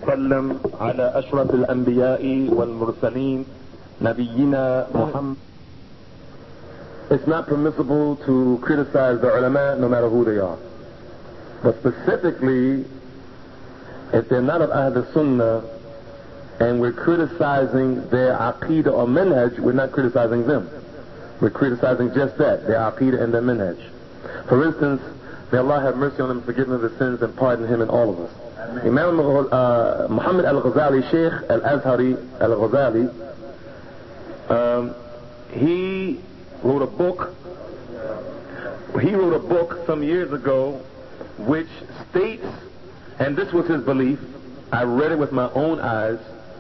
وسلم على أشرف الأنبياء والمرسلين نبينا محمد. It's not permissible to criticize the ulama no matter who they are. But specifically, if they're not of Ahl Sunnah and we're criticizing their Aqidah or Minhaj, we're not criticizing them. We're criticizing just that, their Aqidah and their Minhaj. For instance, may Allah have mercy on him, forgive him of his sins, and pardon him and all of us. Imam Muhammad al-Ghazali, Sheikh al-Azhari al-Ghazali, he wrote a book some years ago which states, and this was his belief, I read it with my own eyes,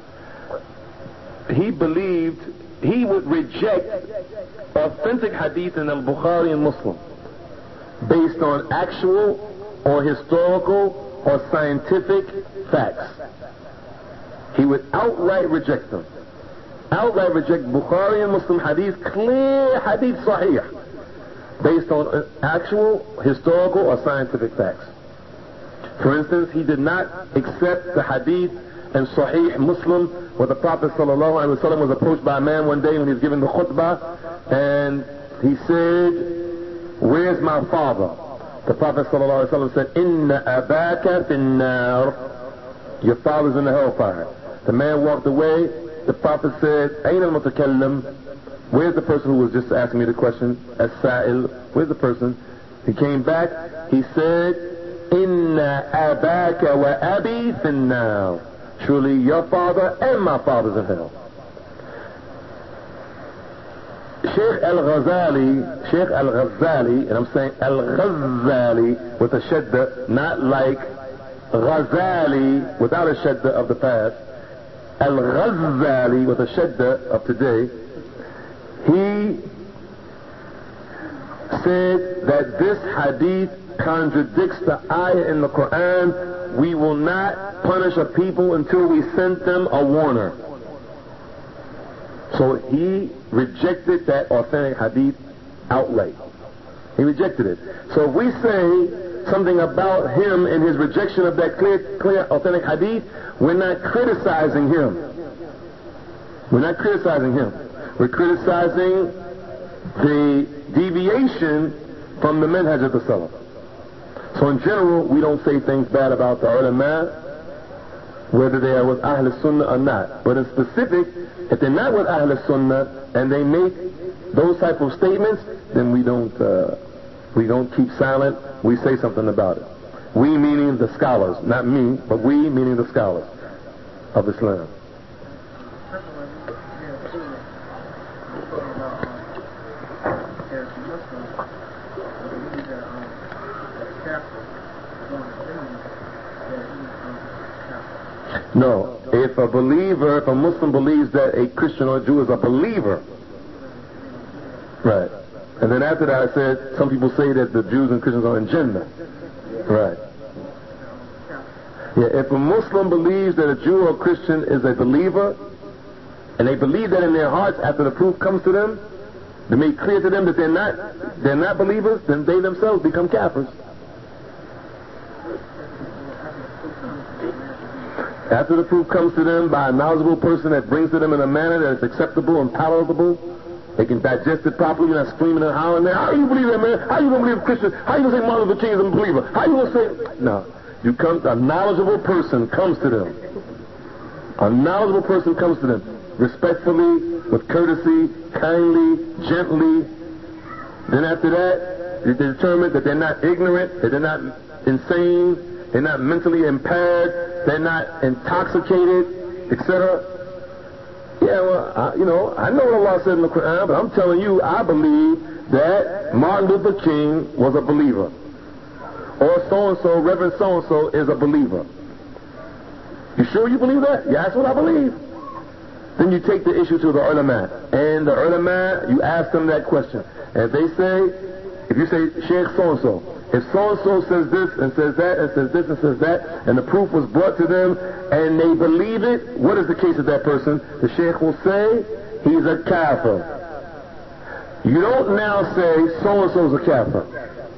he believed he would reject authentic hadith in al-Bukhari and Muslim based on actual or historical or scientific facts. He would outright reject them. Outright reject Bukhari and Muslim hadith, clear hadith sahih, based on actual, historical or scientific facts. For instance, he did not accept the hadith in Sahih Muslim where the Prophet ﷺ was approached by a man one day when he was giving the khutbah, and he said, "Where's my father?" The Prophet ﷺ said, "Inna abaka fin nar." Your father's in the hellfire. The man walked away. The Prophet said, "Ayn al-mutakallim?" Where's the person who was just asking me the question? As-sa'il. Where's the person? He came back. He said, "Inna abaka wa abi fin nar." Surely your father and my father's in hell. Sheikh al-Ghazali, and I'm saying al-Ghazali with a shadda, not like Ghazali without a shadda of the past. Al-Ghazali with a shadda of today. He said that this hadith contradicts the ayah in the Quran, "We will not punish a people until we send them a warner." So he rejected that authentic hadith outright. He rejected it. So if we say something about him in his rejection of that clear authentic hadith, we're not criticizing him. We're not criticizing him. We're criticizing the deviation from the manhaj of the Salaf. So in general, we don't say things bad about the ulama, whether they are with Ahl Sunnah or not. But in specific, if they're not with Ahl Sunnah and they make those type of statements, then we don't keep silent. We say something about it. We meaning the scholars, not me, but we meaning the scholars of Islam. No, if a Muslim believes that a Christian or a Jew is a believer, right? And then after that I said, some people say that the Jews and Christians are in Jannah, right? Yeah, if a Muslim believes that a Jew or a Christian is a believer, and they believe that in their hearts after the proof comes to them, they make clear to them that they're not believers, then they themselves become kafirs. After the proof comes to them by a knowledgeable person that brings to them in a manner that is acceptable and palatable, they can digest it properly. You're not screaming and howling there. How you believe that, man? How you gonna believe Christian? How you gonna say Martin Luther King is a believer? How you gonna say? No. A knowledgeable person comes to them. A knowledgeable person comes to them. Respectfully, with courtesy, kindly, gently. Then after that, they determine that they're not ignorant, that they're not insane, they're not mentally impaired, they're not intoxicated, etc. Yeah, well, I know what Allah said in the Quran, but I'm telling you, I believe that Martin Luther King was a believer. Or so-and-so, Reverend so-and-so is a believer. You sure you believe that? Yeah, that's what I believe. Then you take the issue to the ulama. And the ulama, you ask them that question. And if you say, Sheikh so-and-so, if so-and-so says this and says that and says this and says that, and the proof was brought to them, and they believe it, what is the case of that person? The Sheikh will say, he's a kafir. You don't now say, so-and-so's a kafir.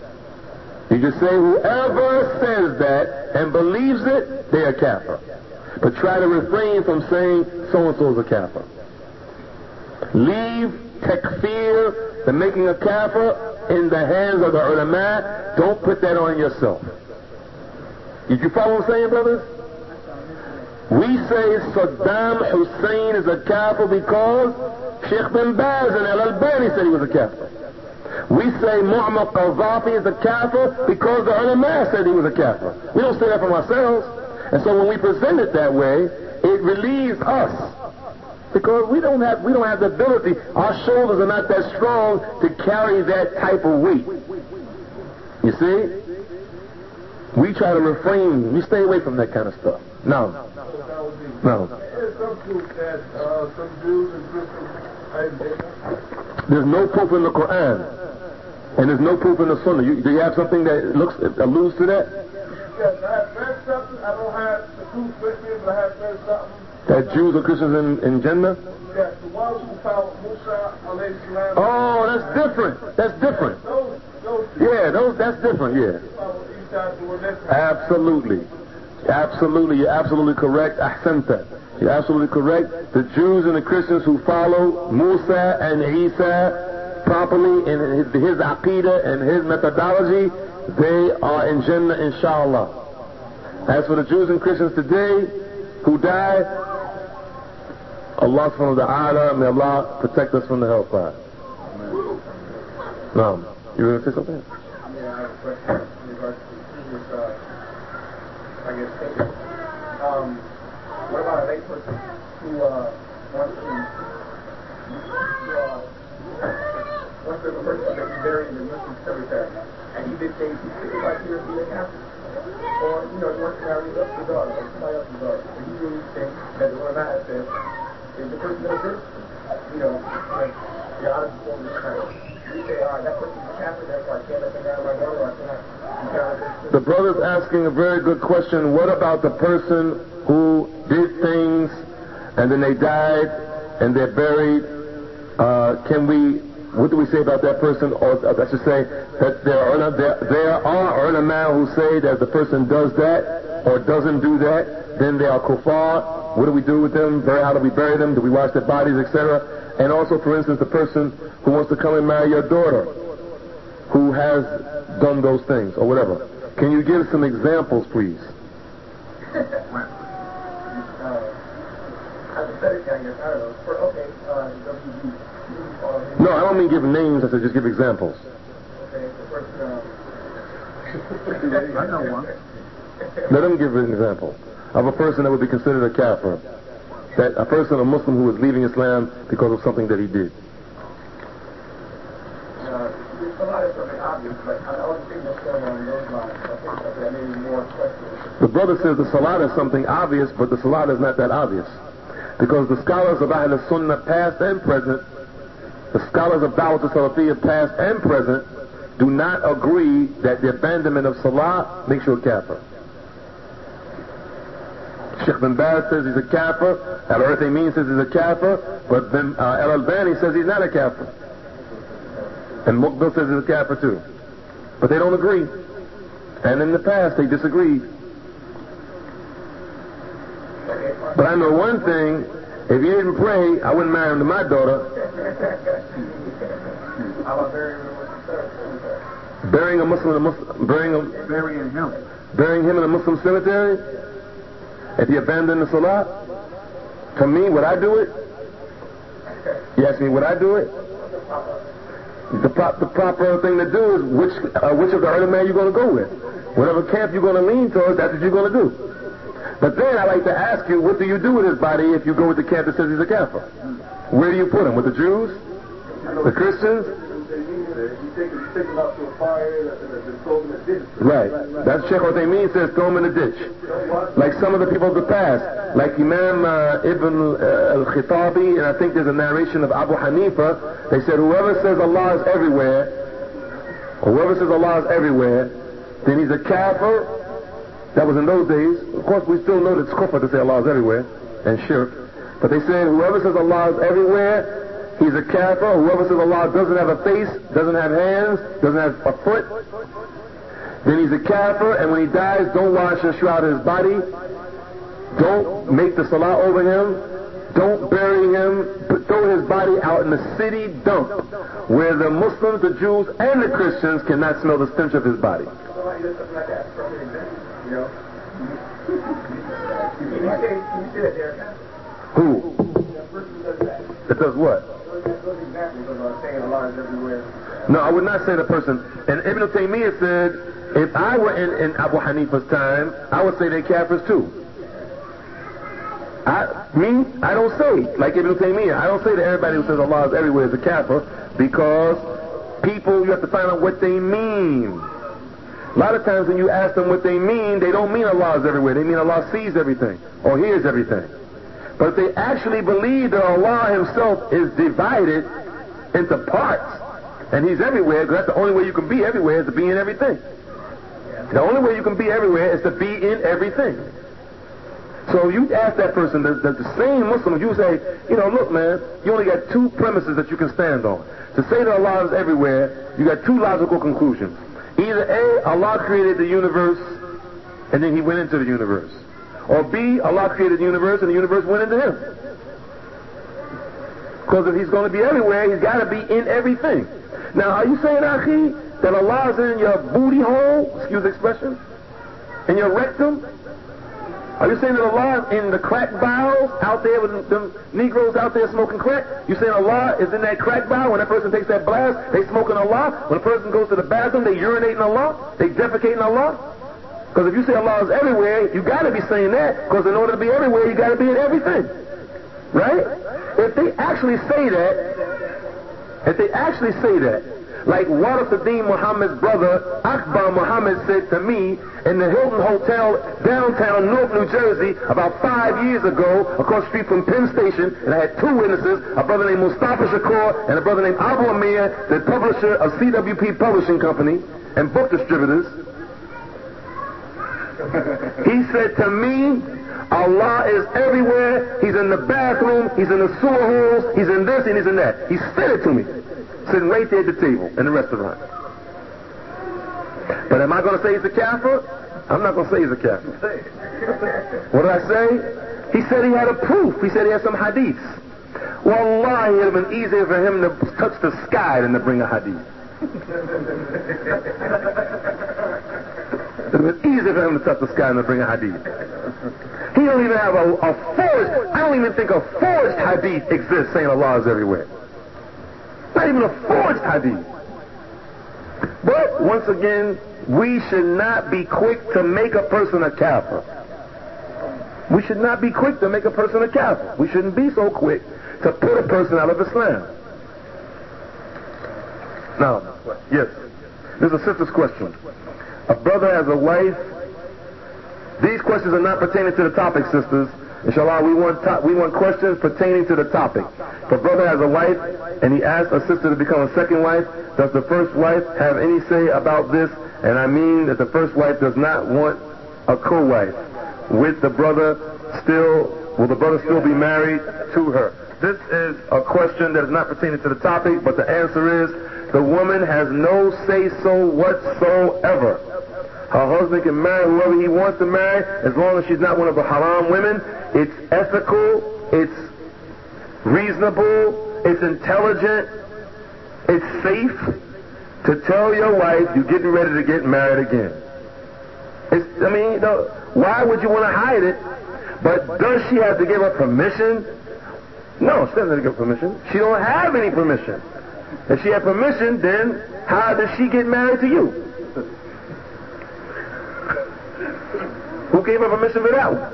You just say, whoever says that and believes it, they are kafir. But try to refrain from saying so-and-so is a kafir. Leave takfir, the making a kafir, in the hands of the ulama. Don't put that on yourself. Did you follow what I'm saying, brothers? We say Saddam Hussein is a kafir because Sheikh bin Baz and Al-Albani said he was a kafir. We say Muammar Qaddafi is a kafir because the ulama said he was a kafir. We don't say that from ourselves. And so when we present it that way, it relieves us. Because we don't have the ability, our shoulders are not that strong to carry that type of weight. You see? We try to refrain, we stay away from that kind of stuff. No. There's some proof that some Jews and Christians are in Jannah. There's no proof in the Quran. And there's no proof in the Sunnah. Do you have something that alludes to that? Yes, I have read something. I don't have the proof with me, but I have read something. That Jews or Christians in Jannah? Yes, the ones who followed Musa alayhi salam. Oh, that's different. That's different. That's different, yeah. Absolutely. You're absolutely correct. Ahsanta. You're absolutely correct. The Jews and the Christians who follow Musa and Isa properly in his aqidah and his methodology, they are in Jannah, inshallah. As for the Jews and Christians today who die, Allah subhanahu wa ta'ala, may Allah protect us from the hellfire. No. You were going to say something? Yeah, I have a question in regards to previous, statement. What about a layperson who wants the person to be buried in the Muslim cemetery, and he did things he could like he would be a Catholic? Or, he wants to marry up the daughter, or somebody else's daughter. And he really thinks that the one I said, is the person that did, you're out of the form of this kind. We say, all right, that person's a Catholic, therefore I can't let them marry my daughter, or I cannot. The brother's asking a very good question. What about the person who did things and then they died and they're buried? What do we say about that person? Or I should say that there are ulama who say that if the person does that or doesn't do that, then they are kuffar. What do we do with them? How do we bury them? Do we wash their bodies, etc.? And also, for instance, the person who wants to come and marry your daughter, who has done those things or whatever. Can you give some examples, please? No, I don't mean give names. I said just give examples. I know one. Let him give an example of a person that would be considered a kafir. That a person, a Muslim who is leaving Islam because of something that he did. The brother says the salat is something obvious, but the salat is not that obvious. Because the scholars of Ahl Sunnah past and present, the scholars of Dawat al-Salafiyya past and present, do not agree that the abandonment of salah makes you a kafir. Sheikh bin Baz says he's a kafir, Al-Uthaymin says he's a kafir, but then Al-Albani says he's not a kafir. And Muqbil says he's a kafir too. But they don't agree. And in the past they disagreed. But I know one thing, if he didn't pray, I wouldn't marry him to my daughter. Burying him in a Muslim cemetery? If he abandoned the salah? For me, would I do it? You ask me, would I do it? The proper thing to do is which of the ulama are you going to go with? Whatever camp you're going to lean towards, that's what you're going to do. But then I like to ask you, what do you do with his body if you go with the camp that says he's a kafir? Where do you put him? With the Jews? The Christians? Right. That's Sheikh Uthaymin says throw him in the ditch. Like some of the people of the past, like Imam Ibn al-Khitabi, and I think there's a narration of Abu Hanifa, they said whoever says Allah is everywhere, then he's a kafir. That was in those days. Of course, we still know that it's kufr to say Allah is everywhere, and shirk. But they said whoever says Allah is everywhere, he's a kafir. Whoever says Allah doesn't have a face, doesn't have hands, doesn't have a foot, then he's a kafir. And when he dies, don't wash and shroud his body. Don't make the salah over him. Don't bury him. Throw his body out in the city dump where the Muslims, the Jews, and the Christians cannot smell the stench of his body. Somebody does something like that, perfect example. You know? Can you say that there? Who? That person does that. That does what? Those examples of saying Allah is everywhere. No, I would not say the person. And Ibn Taymiyyah said, if I were in Abu Hanifa's time, I would say they're kafirs too. I don't say, like Ibn Taymiyyah, I don't say that everybody who says Allah is everywhere is a kafir, because people, you have to find out what they mean. A lot of times when you ask them what they mean, they don't mean Allah is everywhere. They mean Allah sees everything or hears everything. But if they actually believe that Allah himself is divided into parts, and he's everywhere, because that's the only way you can be everywhere is to be in everything. The only way you can be everywhere is to be in everything. So you ask that person, the same Muslim, you say, you know, look, man, you only got two premises that you can stand on. To say that Allah is everywhere, you got two logical conclusions. Either A, Allah created the universe and then he went into the universe. Or B, Allah created the universe and the universe went into him. Because if he's going to be everywhere, he's got to be in everything. Now, are you saying, Akhi, that Allah is in your booty hole, excuse the expression, in your rectum? Are you saying that Allah is in the crack vials out there with them Negroes out there smoking crack? You saying Allah is in that crack vial? When that person takes that blast, they smoking Allah? When a person goes to the bathroom, they urinating Allah? They defecating Allah? Because if you say Allah is everywhere, you got to be saying that, because in order to be everywhere, you got to be in everything. Right? If they actually say that, like Warafuddin Muhammad's brother, Akbar Muhammad, said to me in the Hilton Hotel downtown Newark, New Jersey, about 5 years ago, across the street from Penn Station, and I had two witnesses, a brother named Mustafa Shakur and a brother named Abu Amir, the publisher of CWP Publishing Company and book distributors. He said to me, Allah is everywhere. He's in the bathroom, he's in the sewer holes, he's in this and he's in that. He said it to me, sitting right there at the table in the restaurant. But am I going to say he's a kafir? I'm not going to say he's a kafir. What did I say? He said he had a proof. He said he had some hadiths. Wallahi, it would have been easier for him to touch the sky than to bring a hadith. It would have been easier for him to touch the sky than to bring a hadith. He don't even have a forged, I don't even think a forged hadith exists saying Allah is everywhere. Not even a forged hadith. But, once again, we should not be quick to make a person a kafir. We should not be quick to make a person a kafir. We shouldn't be so quick to put a person out of Islam. Now, yes, this is a sister's question. A brother has a wife. These questions are not pertaining to the topic, sisters. Inshallah, we want questions pertaining to the topic. If a brother has a wife and he asks a sister to become a second wife, does the first wife have any say about this? And I mean that the first wife does not want a co-wife. Will the brother still be married to her? This is a question that is not pertaining to the topic, but the answer is the woman has no say-so whatsoever. Her husband can marry whoever he wants to marry as long as she's not one of the haram women. It's ethical, it's reasonable, it's intelligent, it's safe to tell your wife you're getting ready to get married again. Why would you want to hide it? But does she have to give her permission? No, she doesn't have to give her permission. She don't have any permission. If she had permission, then how does she get married to you? Who gave her permission for that one?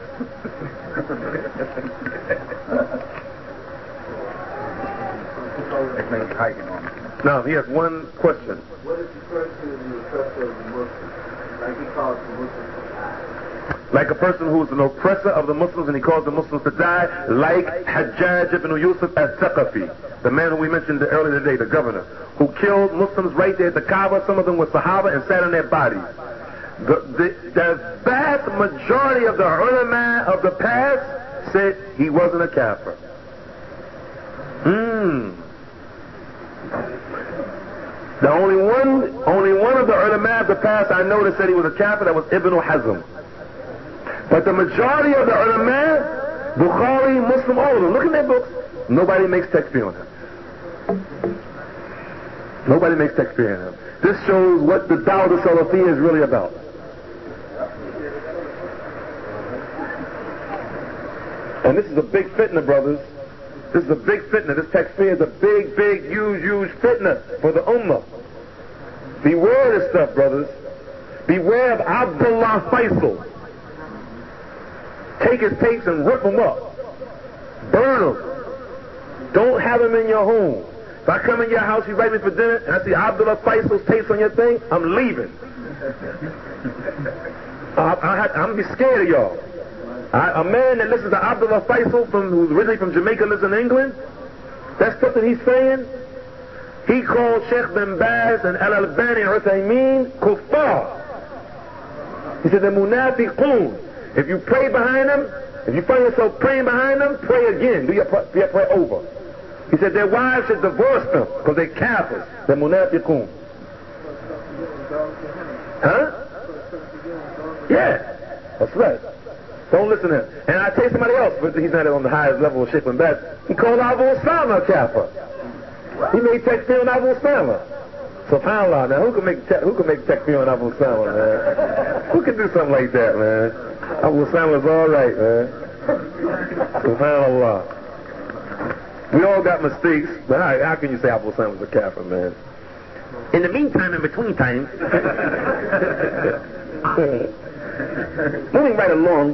Now, he has one question. What is referred to in the oppressor of the Muslims? Like he calls the Muslims to die. Like a person who is an oppressor of the Muslims and he calls the Muslims to die, like Hajjaj ibn Yusuf al-Thaqafi, the man who we mentioned earlier today, the governor, who killed Muslims right there at the Kaaba. Some of them were Sahaba and sat on their bodies. The vast majority of the ulama of the past said he wasn't a kafir. The only one of the ulama of the past I know that said he was a kafir, that was Ibn Hazm. But the majority of the ulama, Bukhari, Muslim, all of them, look in their books, nobody makes takfir on him. Nobody makes takfir on him. This shows what the Dawah Salafiyya is really about. And this is a big fitna, brothers. This is a big fitna. This takfir is a big, big, huge fitna for the ummah. Beware of this stuff, brothers. Beware of Abdullah Faisal. Take his tapes and rip them up. Burn them. Don't have them in your home. If I come in your house, you invite me for dinner, and I see Abdullah Faisal's tapes on your thing, I'm leaving. I'm be scared of y'all. A man that listens to Abdullah Faisal, who's originally from Jamaica, lives in England, that stuff that he's saying, he called Sheikh bin Baz and Al-Albani and Uthaymeen kuffar. He said, the munafiqun. If you pray behind them, if you find yourself praying behind them, pray again. Do your prayer over. He said their wives should divorce them because they're kafirs. They're munafiqun. Huh? Yeah, that's right. Don't listen to him. And I tell you somebody else, but he's not on the highest level of Sheikh bin Baz. He called Abu Osama a kafir. He made takfir on Abu Osama. SubhanAllah, now who can make takfir on Abu Osama, man? Who can do something like that, man? Abu Osama's all right, man. SubhanAllah. We all got mistakes, but how can you say Abu Osama's a kafir, man? In the meantime, in between time, moving right along.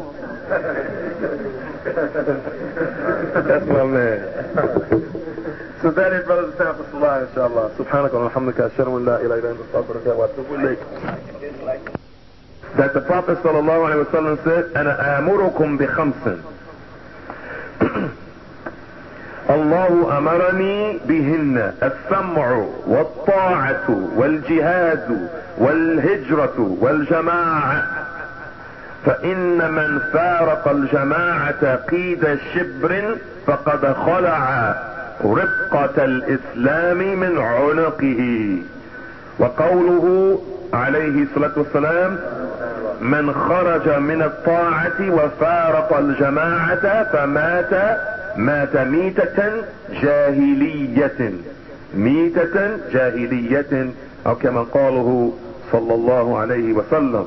That's my man. So that is, brothers, time for salah, inshallah. Subhanaka wa alhamdulillah, ashhadu an la ilaha illa anta astaghfiruka wa atubu ilayk. That the Prophet sallallahu alaihi wasallam said, "Ana amurukum bi khamsin." الله أمرني بهن السمع والطاعة والجهاد والهجرة والجماعة فإن من فارق الجماعة قيد شبر فقد خلع رفقة الإسلام من عنقه. وقوله عليه الصلاة والسلام من خرج من الطاعة وفارق الجماعة مات ميتة جاهلية أو كما قاله صلى الله عليه وسلم.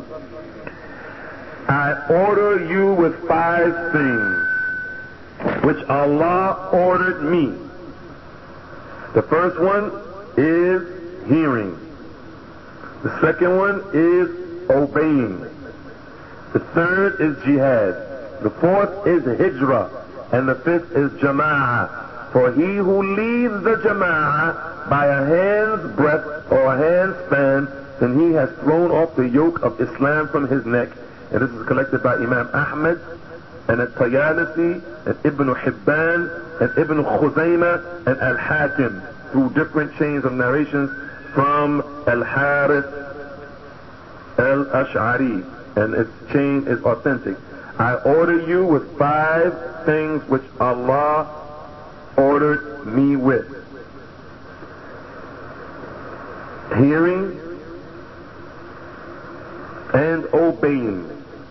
I order you with 5 things which Allah ordered me. The first one is hearing. The second one is obeying. The third is jihad. The fourth is hijrah. And the fifth is jama'ah. For he who leaves the jama'ah by a hand's breadth or a hand's span, then he has thrown off the yoke of Islam from his neck. And this is collected by Imam Ahmad and At-Tayalisi and Ibn Hibban and Ibn Khuzaymah and Al-Hakim through different chains of narrations from Al-Harith Al-Ash'ari, and its chain is authentic. I order you with 5 things which Allah ordered me with. Hearing and obeying,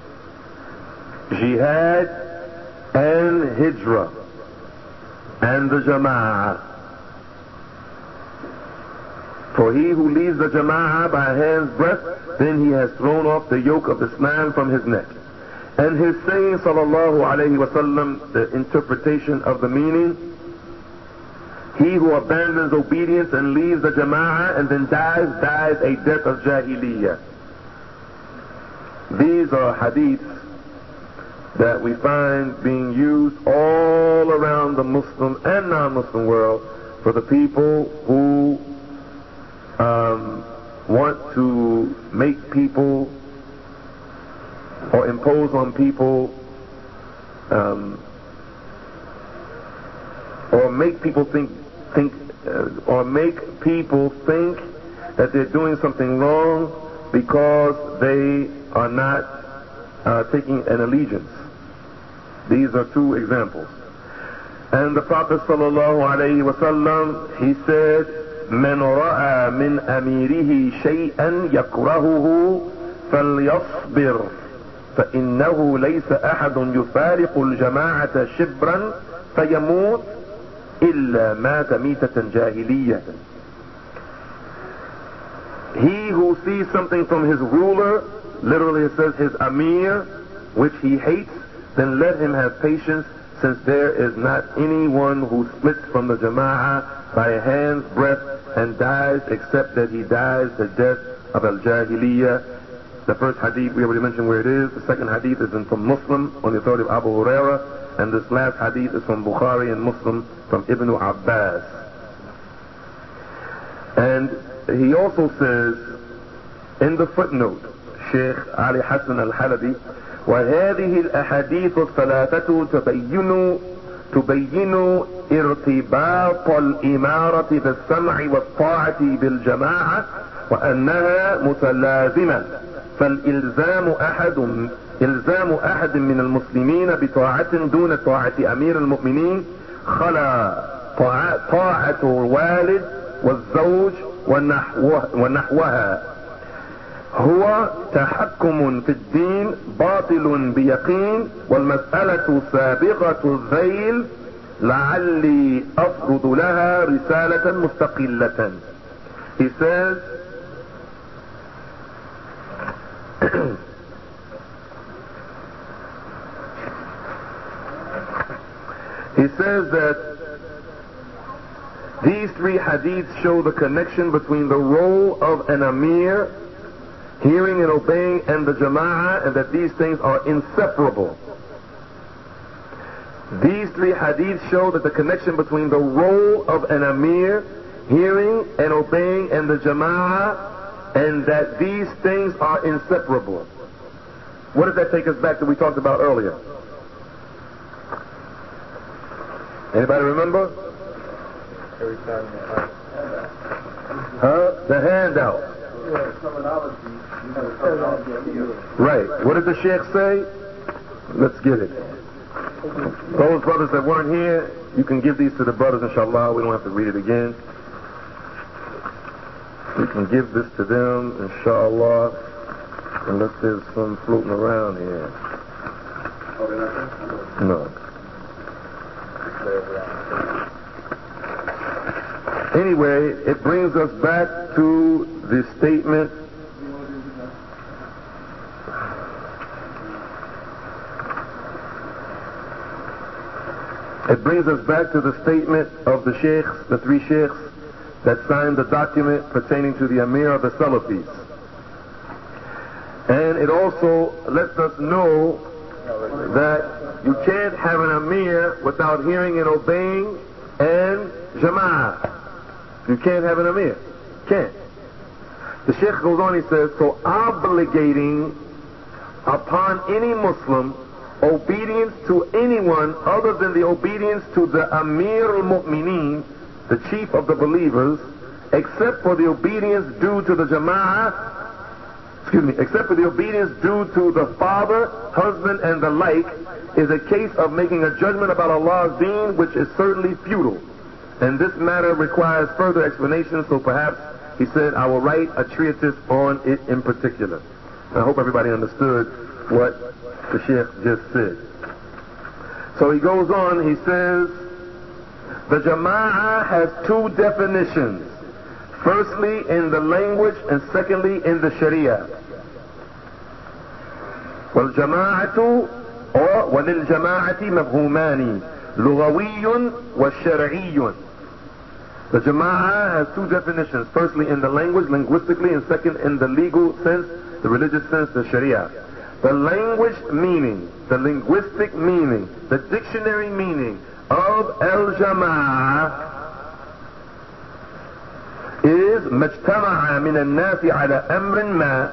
jihad and hijrah, and the jama'ah. For he who leaves the jama'ah by a hand's breadth, then he has thrown off the yoke of Islam from his neck. And his saying, sallallahu alayhi wa sallam, the interpretation of the meaning, he who abandons obedience and leaves the jama'ah and then dies a death of jahiliyyah. These are hadiths that we find being used all around the Muslim and non-Muslim world for the people who want to make people or impose on people or make people think that they're doing something wrong because they are not taking an allegiance. These are 2 examples. And the Prophet sallallahu alayhi wa sallam, he said, من رأى من أميره شيئا يكرهه فليصبر فإنه ليس أحد يفارق الجماعة شبرا فيموت إلا مات ميتة جاهلية. He who sees something from his ruler, literally it says his Amir, which he hates, then let him have patience, since there is not anyone who splits from the Jama'ah by a hand's breadth and dies except that he dies the death of al-Jahiliyyah. The first hadith, we already mentioned where it is. The second hadith is from Muslim on the authority of Abu Hurairah. And this last hadith is from Bukhari and Muslim from Ibn Abbas. And he also says in the footnote, Sheikh Ali Hassan al-Halabi, وهذه الأحاديث الثلاثة تبين ارتباط الإمارة بالسمع والطاعة بالجماعة وأنها متلازمة، فالإلزام إلزام أحد من المسلمين بطاعة دون طاعة أمير المؤمنين خلا طاعة الوالد والزوج ونحوها هو تحكم في الدين باطل بيقين، والمسألة سابقة الذيل لعلي أفرض لها رسالة مستقلة. He says that these three hadiths show the connection between the role of an Amir, hearing and obeying, and the Jama'ah, and that these things are inseparable. These three hadiths show that the connection between the role of an Amir, hearing and obeying, and the Jama'ah, and that these things are inseparable. What does that take us back to we talked about earlier? Anybody remember? The handout. Right. What did the Sheikh say? Let's get it. Those brothers that weren't here, you can give these to the brothers, inshallah. We don't have to read it again. You can give this to them, inshallah, unless there's some floating around here. No. Anyway, it brings us back to the statement of the sheikhs, the three sheikhs that signed the document pertaining to the Amir of the Salafis. And it also lets us know that you can't have an Amir without hearing and obeying and Jama'ah. You can't have an Amir. Can't. The Sheikh goes on, he says, so obligating upon any Muslim obedience to anyone other than the obedience to the Amir al-Mu'mineen, the chief of the believers, except for the obedience due to the Jama'ah, except for the obedience due to the father, husband, and the like, is a case of making a judgment about Allah's deen, which is certainly futile. And this matter requires further explanation, so perhaps, he said, I will write a treatise on it in particular. And I hope everybody understood what the Sheikh just said. So he goes on, he says, the Jama'ah has two definitions. Firstly, in the language, and secondly, in the Sharia. وَالْجَمَاعَةُ or وَلِلْجَمَاعَةِ مَفْهُومَانِ لُغَوِيٌّ وَالشَّرْعِيٌّ. The Jama'ah has two definitions. Firstly, in the language, linguistically, and second, in the legal sense, the religious sense, the Sharia. The language meaning, the linguistic meaning, the dictionary meaning of al-Jama'ah is مجتمع من الناس على أمر ما.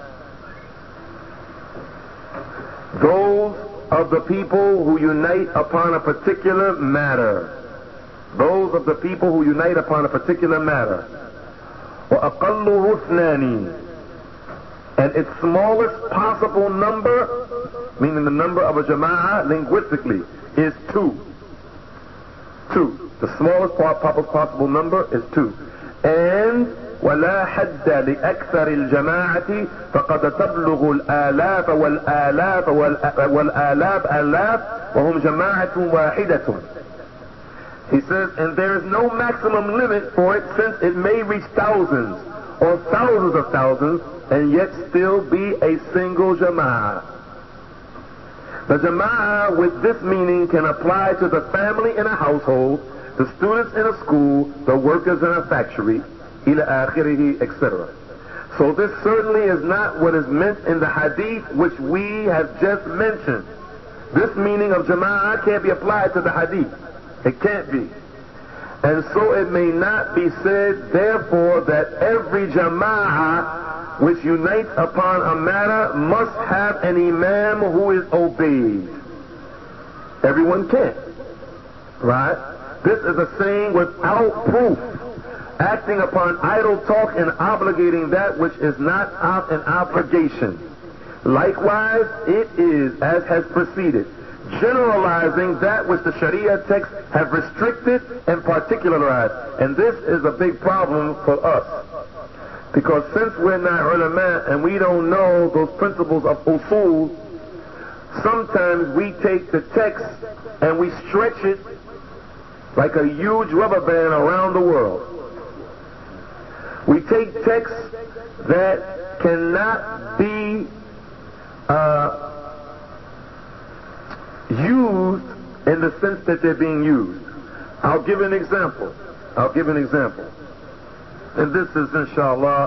Those of the people who unite upon a particular matter. Those of the people who unite upon a particular matter. وأقله اثنان. And its smallest possible number, meaning the number of a Jama'ah linguistically, is two. Two. The smallest possible number is two. And ولا حد لأكثر الجماعة فقد تبلغ الآلاف والآلاف والآلاف آلاف وهم جماعة واحدة. He says, and there is no maximum limit for it, since it may reach thousands or thousands of thousands and yet still be a single jama'ah. The jama'ah with this meaning can apply to the family in a household, the students in a school, the workers in a factory, ila akhirihi, etc. So this certainly is not what is meant in the hadith which we have just mentioned. This meaning of jama'ah can't be applied to the hadith. It can't be. And so it may not be said, therefore, that every jama'ah which unites upon a matter must have an imam who is obeyed. Everyone can't. Right? This is a saying without proof, acting upon idle talk and obligating that which is not an obligation. Likewise, it is, as has preceded, generalizing that which the Sharia texts have restricted and particularized. And this is a big problem for us. Because since we're not ulama and we don't know those principles of usul, sometimes we take the text and we stretch it like a huge rubber band around the world. We take texts that cannot be used in the sense that they're being used. I'll give an example. And this is, inshallah,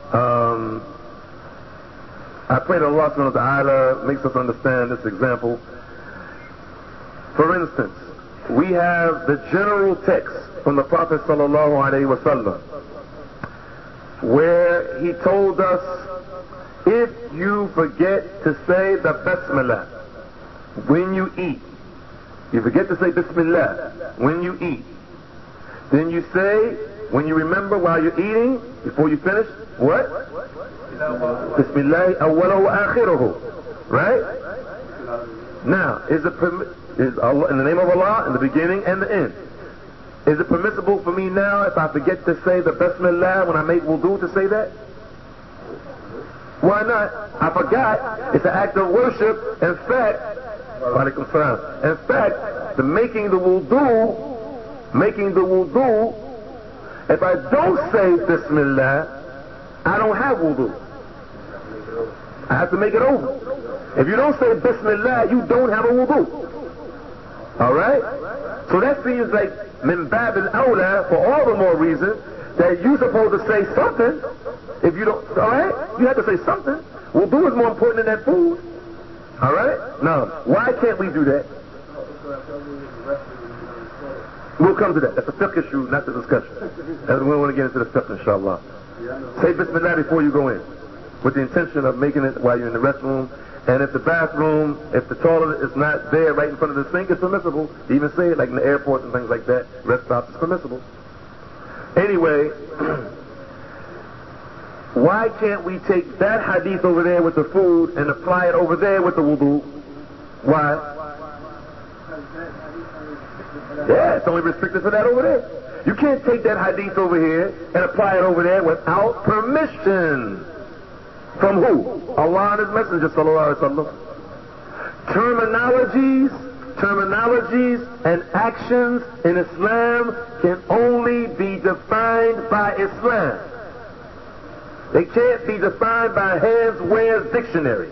I pray that Allah subhanahu wa ta'ala makes us understand this example. For instance, we have the general text from the Prophet sallallahu alaihi wasallam, where he told us, if you forget to say the Bismillah when you eat, you forget to say Bismillah when you eat, then you say, when you remember while you're eating, before you finish, what? Bismillah awwalahu wa akhiruhu. Right? Now, is Allah, in the name of Allah, in the beginning and the end, is it permissible for me now, if I forget to say the Bismillah when I make wudu, to say that? Why not? I forgot. It's an act of worship. In fact, the making the wudu, if I don't say Bismillah, I don't have wudu. I have to make it over. If you don't say Bismillah, you don't have a wudu. Alright? So that seems like min bab al-awla, for all the more reason that you're supposed to say something. If you don't, alright? You have to say something. Wudu is more important than that food. Alright? Now, why can't we do that? We'll come to that. That's a fiqh issue, not the discussion. And we don't want to get into the fiqh, inshallah. Say Bismillah before you go in, with the intention of making it while you're in the restroom. And if the bathroom, if the toilet is not there right in front of the sink, it's permissible to even say it, like in the airports and things like that. Rest stops, it's permissible. Anyway, why can't we take that hadith over there with the food and apply it over there with the wudu? Why? Yeah, it's only restricted for that over there. You can't take that hadith over here and apply it over there without permission. From who? Allah and His Messenger sallallahu alaihi wasallam. Terminologies and actions in Islam can only be defined by Islam. They can't be defined by Hans Ware's dictionary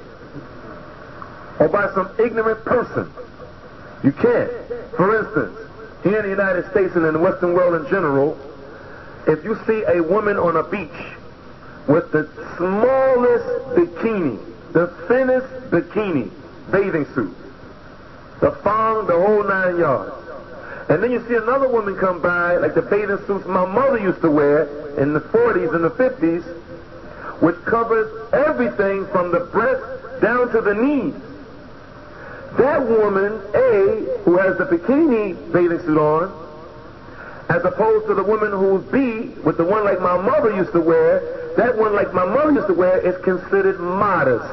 or by some ignorant person. You can't. For instance, here in the United States and in the Western world in general, if you see a woman on a beach with the smallest bikini, the thinnest bikini, bathing suit, the thong, the whole 9 yards, and then you see another woman come by, like the bathing suits my mother used to wear in the 40s and the 50s, which covers everything from the breast down to the knees. That woman, A, who has the bikini bathing suit on, as opposed to the woman who's B, with the one like my mother used to wear, that one like my mother used to wear is considered modest.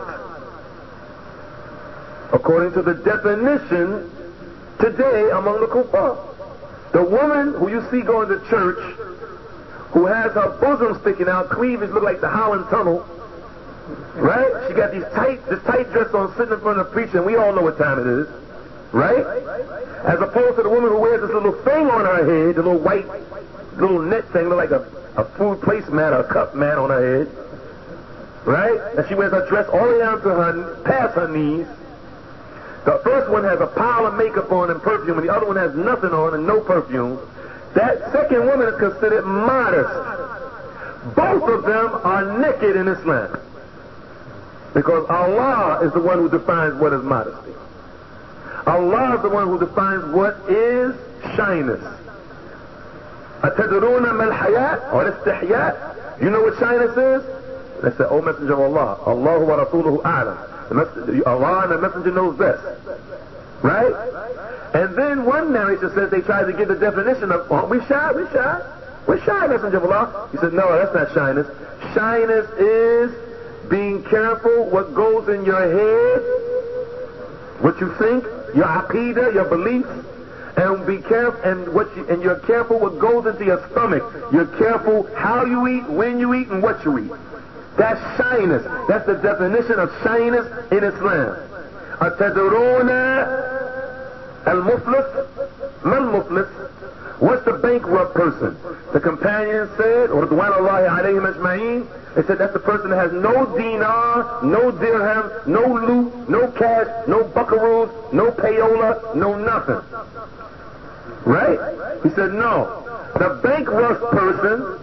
According to the definition today among the kuffar. The woman who you see going to church who has her bosom sticking out, cleavage look like the Holland Tunnel, right? She got this tight dress on, sitting in front of the preacher, and we all know what time it is, right? As opposed to the woman who wears this little thing on her head, the little white, little net thing, look like a food placemat or a cup mat on her head, right? And she wears her dress all the way down to her, past her knees. The first one has a pile of makeup on and perfume, and the other one has nothing on and no perfume. That second woman is considered modest. Both of them are naked in Islam. Because Allah is the one who defines what is modesty. Allah is the one who defines what is shyness. أَتَدْرُونَ مَا الْحَيَاءُ or istihya? You know what shyness is? They said, O Messenger of Allah, Allahu wa Rasuluhu a'lam. Allah and the Messenger knows best. Right? And then one narrator says they tried to give the definition of, aren't we shy? We're shy, Messenger of Allah. He said, no, that's not shyness. Shyness is being careful what goes in your head, what you think, your aqidah, your beliefs, and be careful, and you're careful what goes into your stomach. You're careful how you eat, when you eat, and what you eat. That's shyness. That's the definition of shyness in Islam. Atadruna al-muflis, mal-muflis. What's the bankrupt person? The companion said, or the one Allahi alayhim ajma'een, they said that's the person that has no dinar, no dirham, no loot, no cash, no buckaroos, no payola, no nothing. Right? He said no. The bankrupt person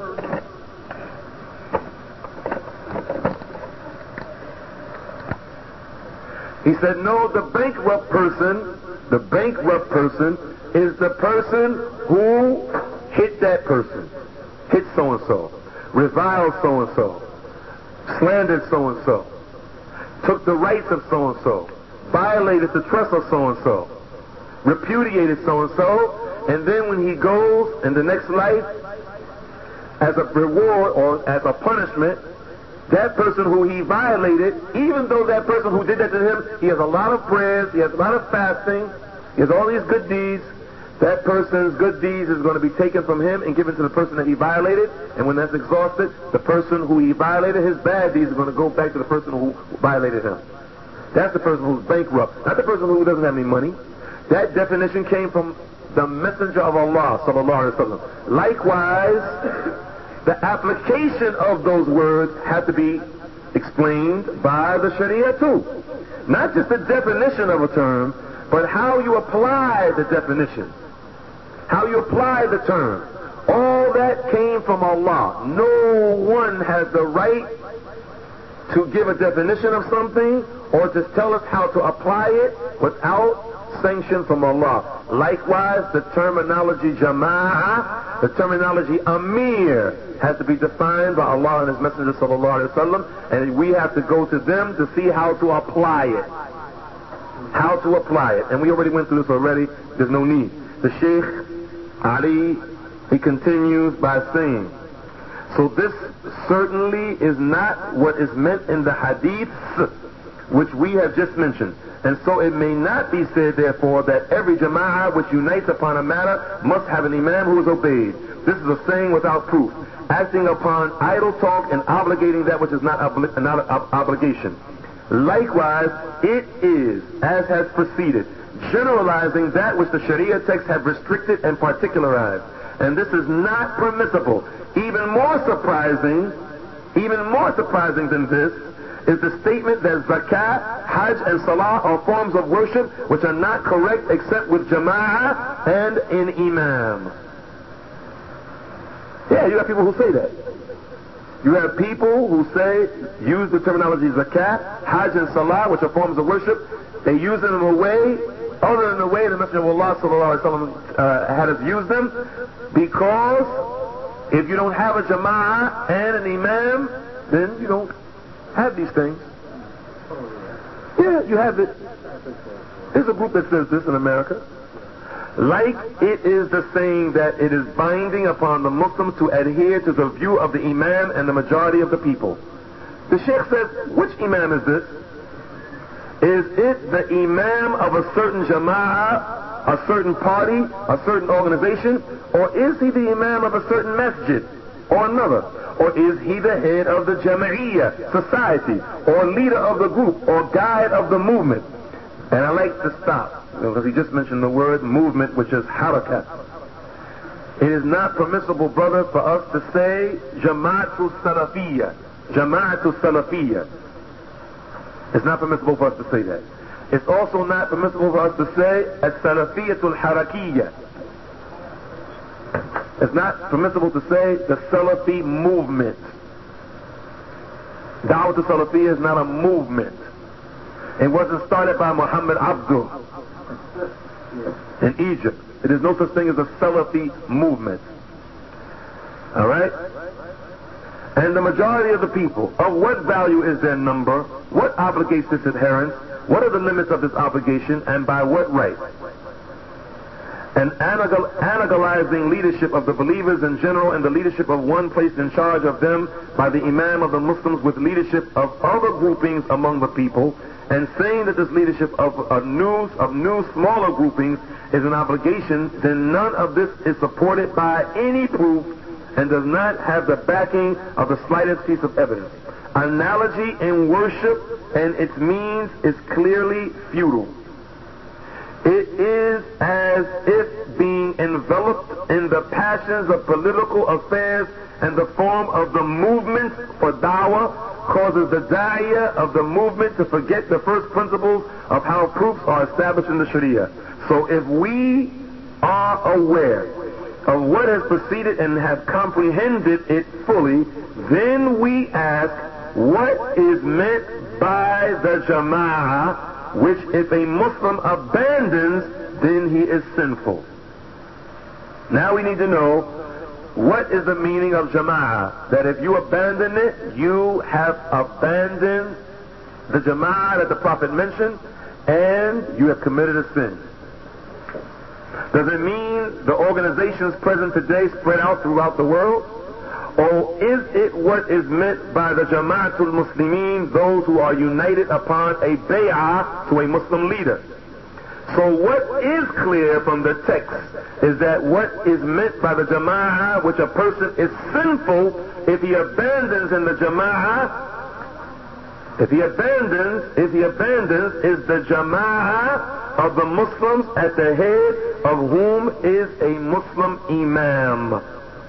the bankrupt person is the person who hit that person, hit so-and-so, reviled so-and-so, slandered so-and-so, took the rights of so-and-so, violated the trust of so-and-so, repudiated so-and-so, and then when he goes in the next life, as a reward or as a punishment, that person who he violated, even though that person who did that to him, he has a lot of prayers, he has a lot of fasting, he has all these good deeds, that person's good deeds is going to be taken from him and given to the person that he violated, and when that's exhausted, the person who he violated, his bad deeds are going to go back to the person who violated him. That's the person who's bankrupt, not the person who doesn't have any money. That definition came from the Messenger of Allah, sallallahu alaihi wasallam. Likewise, the application of those words have to be explained by the Sharia too. Not just the definition of a term, but how you apply the definition. How you apply the term. All that came from Allah. No one has the right to give a definition of something or to tell us how to apply it without sanction from Allah. Likewise, the terminology jama'ah, the terminology amir, has to be defined by Allah and His Messenger sallallahu alaihi wasallam, and we have to go to them to see how to apply it. How to apply it. And we already went through this already. There's no need. The Sheikh Ali, he continues by saying, so this certainly is not what is meant in the hadiths which we have just mentioned. And so it may not be said, therefore, that every jama'ah which unites upon a matter must have an imam who is obeyed. This is a saying without proof, acting upon idle talk and obligating that which is not obligation. Likewise, it is, as has preceded, generalizing that which the Sharia texts have restricted and particularized. And this is not permissible. Even more surprising than this, is the statement that zakat, hajj, and salah are forms of worship which are not correct except with jama'ah and an imam. Yeah, you have people who say that. You have people who use the terminology zakat, hajj, and salah, which are forms of worship. They use them in a way other than the way the Messenger of Allah sallallahu alaihi wasallam had us use them, because if you don't have a jama'ah and an imam, then you don't have these things. Yeah, you have it. There's a group that says this in America. Like it is the saying that it is binding upon the Muslims to adhere to the view of the imam and the majority of the people. The Sheikh says, which imam is this? Is it the imam of a certain jama'ah, a certain party, a certain organization, or is he the imam of a certain masjid? or another? Or is he the head of the Jama'iyya, society, or leader of the group, or guide of the movement? And I like to stop, because he just mentioned the word movement, which is harakat. It is not permissible, brother, for us to say Jama'atul Salafiyya. Jama'atul Salafiyya. It's not permissible for us to say that. It's also not permissible for us to say As-Salafiyyatul Harakiyya. It's not permissible to say the Salafi movement. Da'wat al-Salafiyya is not a movement. It wasn't started by Muhammad Abdul in Egypt. It is no such thing as a Salafi movement. Alright? And the majority of the people, of what value is their number? What obligates this adherence? What are the limits of this obligation, and by what right? And analyzing leadership of the believers in general and the leadership of one placed in charge of them by the Imam of the Muslims with leadership of other groupings among the people, and saying that this leadership of new smaller groupings is an obligation, then none of this is supported by any proof and does not have the backing of the slightest piece of evidence. Analogy in worship and its means is clearly futile. It is as if being enveloped in the passions of political affairs and the form of the movement for da'wah causes the da'iyah of the movement to forget the first principles of how proofs are established in the Sharia. So if we are aware of what has preceded and have comprehended it fully, then we ask, what is meant by the Jama'ah, which if a Muslim abandons, then he is sinful. Now we need to know, what is the meaning of Jama'ah? That if you abandon it, you have abandoned the Jama'ah that the Prophet mentioned, and you have committed a sin. Does it mean the organizations present today spread out throughout the world? Or is it what is meant by the Jama'atul Muslimin, those who are united upon a bay'ah to a Muslim leader? So what is clear from the text is that what is meant by the Jama'ah, which a person is sinful if he abandons in the Jama'ah, if he abandons, is the Jama'ah of the Muslims at the head of whom is a Muslim Imam.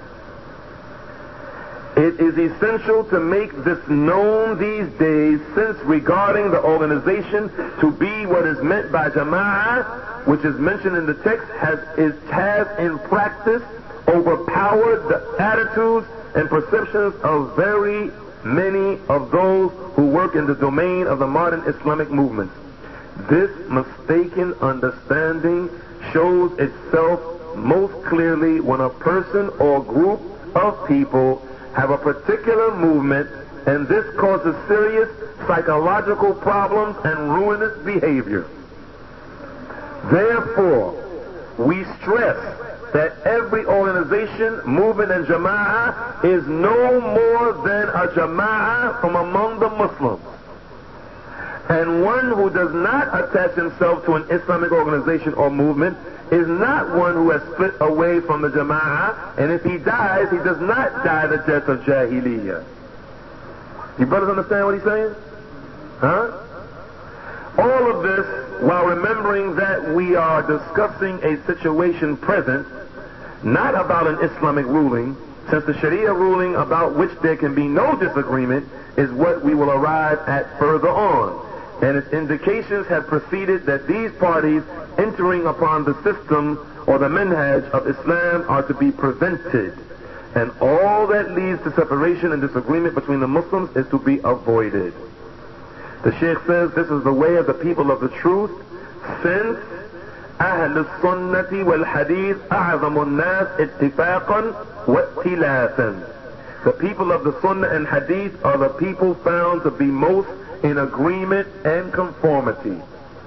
It is essential to make this known these days, since regarding the organization to be what is meant by Jama'ah, which is mentioned in the text, has in practice overpowered the attitudes and perceptions of very many of those who work in the domain of the modern Islamic movement. This mistaken understanding shows itself most clearly when a person or group of people have a particular movement, and this causes serious psychological problems and ruinous behavior. Therefore, we stress that every organization, movement, and Jama'ah is no more than a Jama'ah from among the Muslims. And one who does not attach himself to an Islamic organization or movement is not one who has split away from the Jama'ah, and if he dies, he does not die the death of Jahiliyyah. You brothers understand what he's saying? Huh? All of this while remembering that we are discussing a situation present, not about an Islamic ruling, since the Sharia ruling about which there can be no disagreement is what we will arrive at further on. And its indications have preceded that these parties entering upon the system or the minhaj of Islam are to be prevented. And all that leads to separation and disagreement between the Muslims is to be avoided. The Sheikh says this is the way of the people of the truth, since Ahl al-Sunnati wal-Hadith a'zamun nas ittifaqan wa-tilafan. The people of the Sunnah and Hadith are the people found to be most in agreement and conformity.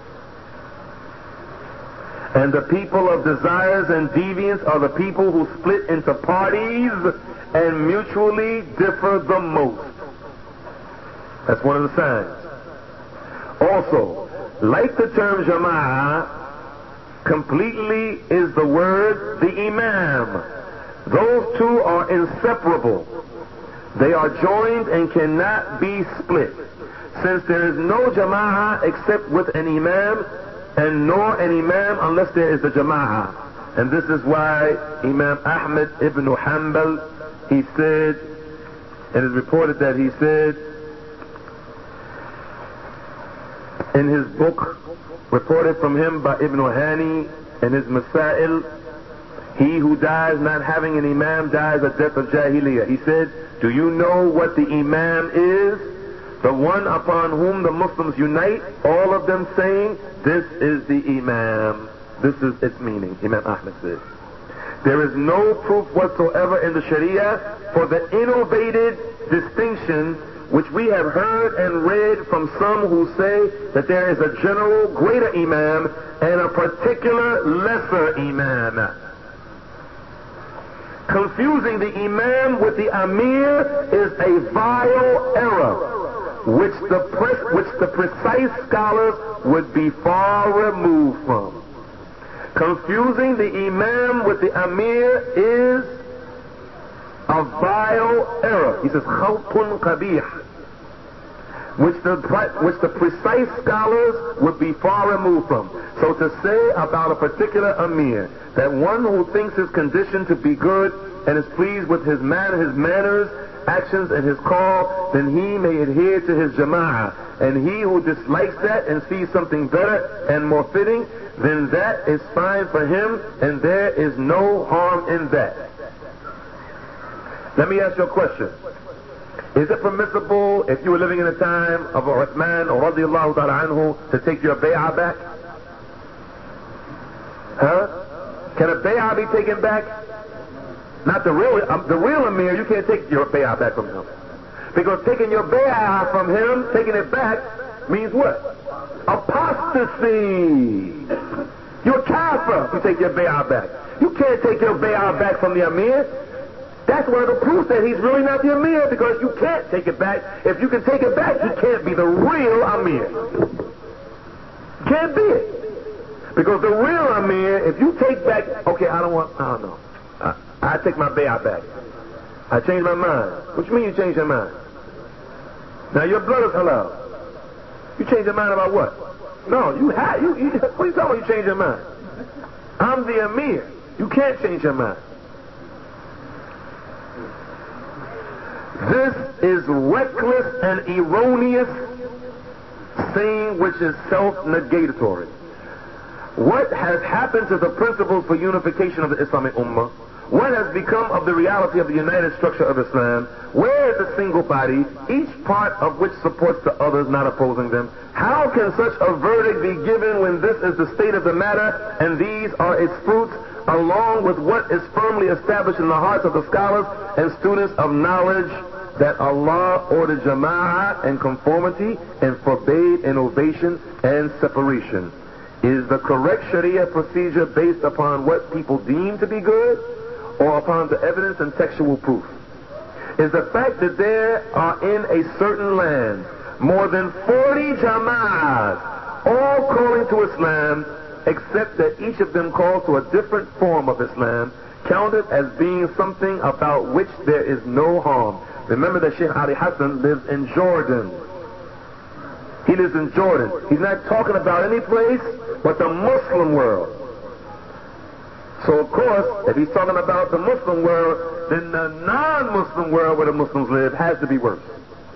And the people of desires and deviance are the people who split into parties and mutually differ the most. That's one of the signs. Also, like the term Jama'ah, completely is the word the Imam. Those two are inseparable. They are joined and cannot be split. Since there is no jama'ah except with an imam, and nor an imam unless there is a jama'ah. And this is why Imam Ahmad ibn Hanbal, he said, it is reported that he said in his book, reported from him by Ibn Hani in his Masail, he who dies not having an imam dies a death of jahiliyyah. He said, do you know what the imam is? The one upon whom the Muslims unite, all of them saying, this is the imam. This is its meaning, Imam Ahmad said. There is no proof whatsoever in the Sharia for the innovated distinction which we have heard and read from some who say that there is a general greater imam and a particular lesser imam. Confusing the imam with the amir is a vile error, which the precise scholars would be far removed from. Confusing the imam with the amir is a vile error. He says, khawpun qabih, which the precise scholars would be far removed from. So to say about a particular amir that one who thinks his condition to be good and is pleased with his manners, actions, and his call, then he may adhere to his jama'ah. And he who dislikes that and sees something better and more fitting, then that is fine for him, and there is no harm in that. Let me ask you a question. Is it permissible, if you were living in a time of Uthman radiallahu ta'ala anhu, to take your bay'ah back? Huh? Can a bay'ah be taken back? Not the real amir, you can't take your bay'ah back from him. Because taking your bay'ah from him, taking it back, means what? Apostasy. You're kafir if you take your bay'ah back. You can't take your bay'ah back from the amir. That's one of the proofs that he's really not the amir, because you can't take it back. If you can take it back, he can't be the real amir. Can't be it. Because the real amir, if you take back, okay, I don't know. I take my bay'ah back. I change my mind. What you mean you change your mind? Now your blood is halal. You change your mind about what? No, what are you talking about you change your mind? I'm the amir. You can't change your mind. This is reckless and erroneous saying which is self-negatory. What has happened to the principles for unification of the Islamic Ummah? What has become of the reality of the united structure of Islam? Where is the single body, each part of which supports the others, not opposing them? How can such a verdict be given when this is the state of the matter and these are its fruits, along with what is firmly established in the hearts of the scholars and students of knowledge, that Allah ordered jama'ah and conformity and forbade innovation and separation? Is the correct Sharia procedure based upon what people deem to be good, or upon the evidence and textual proof? Is the fact that there are in a certain land more than 40 jama'ahs, all calling to Islam, except that each of them calls to a different form of Islam, counted as being something about which there is no harm? Remember that Sheikh Ali Hassan lives in Jordan. He lives in Jordan. He's not talking about any place but the Muslim world. So of course, if he's talking about the Muslim world, then the non-Muslim world where the Muslims live has to be worse.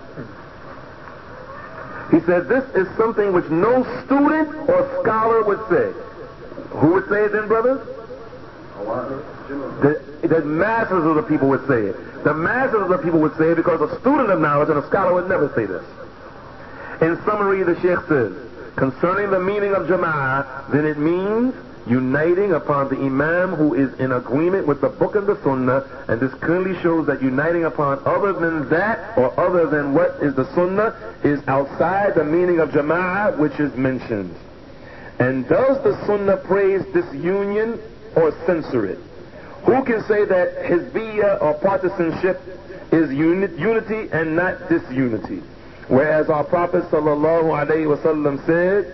He said this is something which no student or scholar would say. Who would say it then, brothers? The masses of the people would say it. The masses of the people would say it because a student of knowledge and a scholar would never say this. In summary, the Sheikh says, concerning the meaning of Jama'ah, then it means uniting upon the Imam who is in agreement with the Book and the Sunnah, and this clearly shows that uniting upon other than that, or other than what is the Sunnah, is outside the meaning of Jama'ah which is mentioned. And does the Sunnah praise disunion or censor it? Who can say that Hizbiyah or partisanship is unity and not disunity? Whereas our Prophet sallallahu alayhi wa sallam said,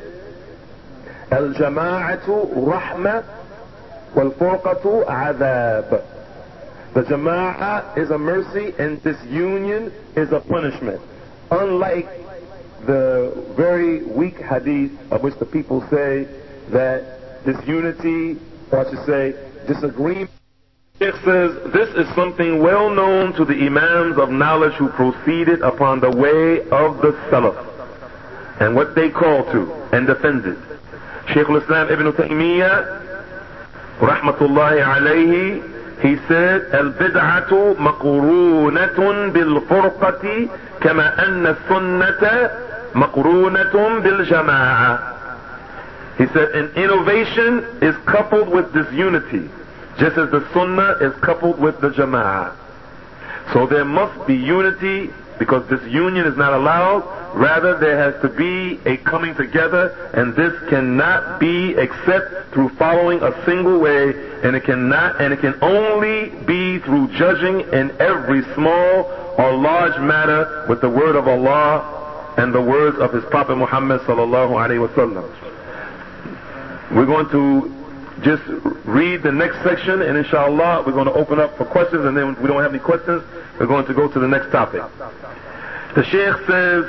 Al-jama'atu rahmah wal-furqatu adhab. The jama'ah is a mercy and disunion is a punishment. Unlike the very weak hadith of which the people say that disunity, or I should say disagreement. It says this is something well known to the imams of knowledge who proceeded upon the way of the Salaf and what they call to and defended. Shaykh al-Islam Ibn Taymiyyah rahmatullahi alayhi, he said, al-bid'atu maqrunatun bil-furqati kama anna sunnata maqrunatun bil-jama'ah. He said, an innovation is coupled with disunity, just as the sunnah is coupled with the jama'ah. So there must be unity, because disunion is not allowed. Rather, there has to be a coming together, and this cannot be except through following a single way, and it can only be through judging in every small or large matter with the word of Allah and the words of His Prophet Muhammad sallallahu alaihi wasallam. We're going to just read the next section, and inshallah we're going to open up for questions, and then if we don't have any questions, we're going to go to the next topic. The Shaykh says,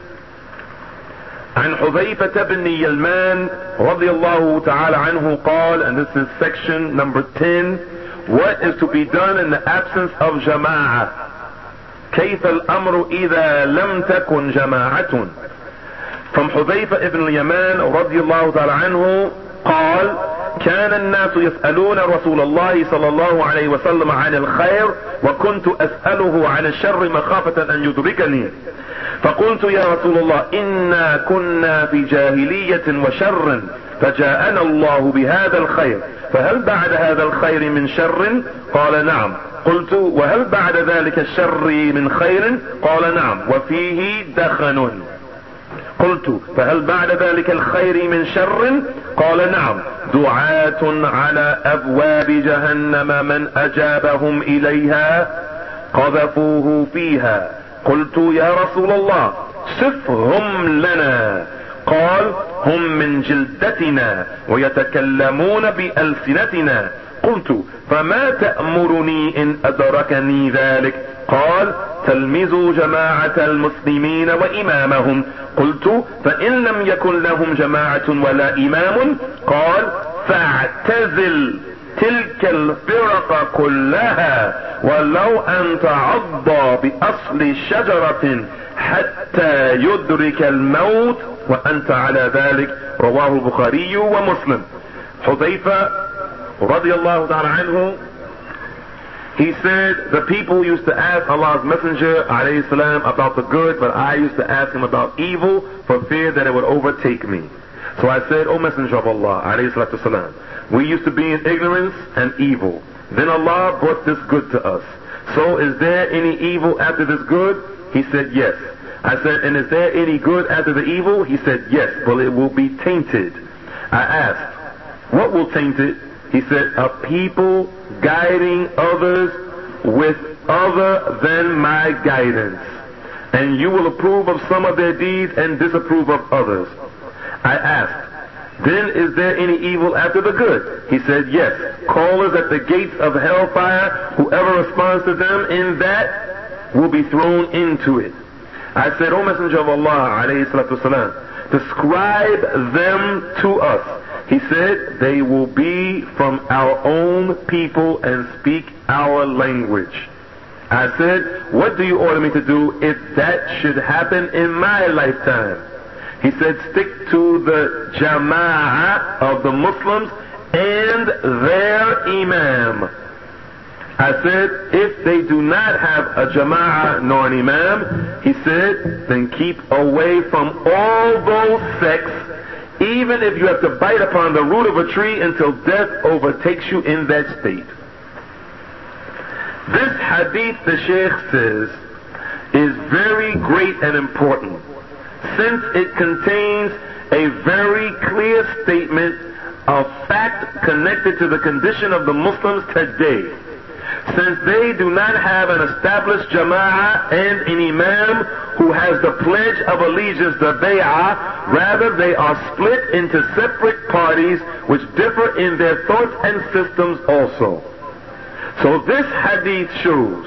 عن حذيفة بن يلمان رضي الله تعالى عنه قال, and this is section number 10, what is to be done in the absence of jama'ah? كيف الأمر إذا لم تكن جماعة? From Hudhayfa ibn al-Yaman رضي الله تعالى عنه قال, كان الناس يسألون رسول الله صلى الله عليه وسلم عن الخير وكنت أسأله عن الشر مخافة أن يدركني، فقلت يا رسول الله إنا كنا في جاهلية وشر فجاءنا الله بهذا الخير، فهل بعد هذا الخير من شر؟ قال نعم. قلت وهل بعد ذلك الشر من خير؟ قال نعم وفيه دخن. قلت فهل بعد ذلك الخير من شر؟ قال نعم، دعاة على أبواب جهنم من أجابهم إليها قذفوه فيها. قلت يا رسول الله صفهم لنا. قال هم من جلدتنا ويتكلمون بألسنتنا. قلت فما تأمرني إن أدركني ذلك؟ قال تلمزوا جماعة المسلمين وإمامهم. قلت فإن لم يكن لهم جماعة ولا إمام؟ قال فاعتزل تلك الفرق كلها ولو أن تعض بأصل شجرة حتى يدرك الموت وأنت على ذلك. رواه البخاري ومسلم. حذيفة رضي الله تعالى عنه, he said, the people used to ask Allah's Messenger alayhi salam about the good, but I used to ask him about evil for fear that it would overtake me. So I said, O Messenger of Allah alayhi salatu salam, we used to be in ignorance and evil. Then Allah brought this good to us. So is there any evil after this good? He said, yes. I said, and is there any good after the evil? He said, yes, but it will be tainted. I asked, what will taint it? He said, a people guiding others with other than my guidance. And you will approve of some of their deeds and disapprove of others. I asked, then is there any evil after the good? He said, yes. Callers at the gates of hellfire, whoever responds to them in that will be thrown into it. I said, O Messenger of Allah, alayhi salatu wasalam, describe them to us. He said, they will be from our own people and speak our language. I said, what do you order me to do if that should happen in my lifetime? He said, stick to the jama'ah of the Muslims and their imam. I said, if they do not have a jama'ah nor an imam, he said, then keep away from all those sects, even if you have to bite upon the root of a tree until death overtakes you in that state. This hadith, the Shaykh says, is very great and important, since it contains a very clear statement of fact connected to the condition of the Muslims today. Since they do not have an established jama'ah and an imam who has the pledge of allegiance, the bay'ah, rather they are split into separate parties which differ in their thoughts and systems also. So this hadith shows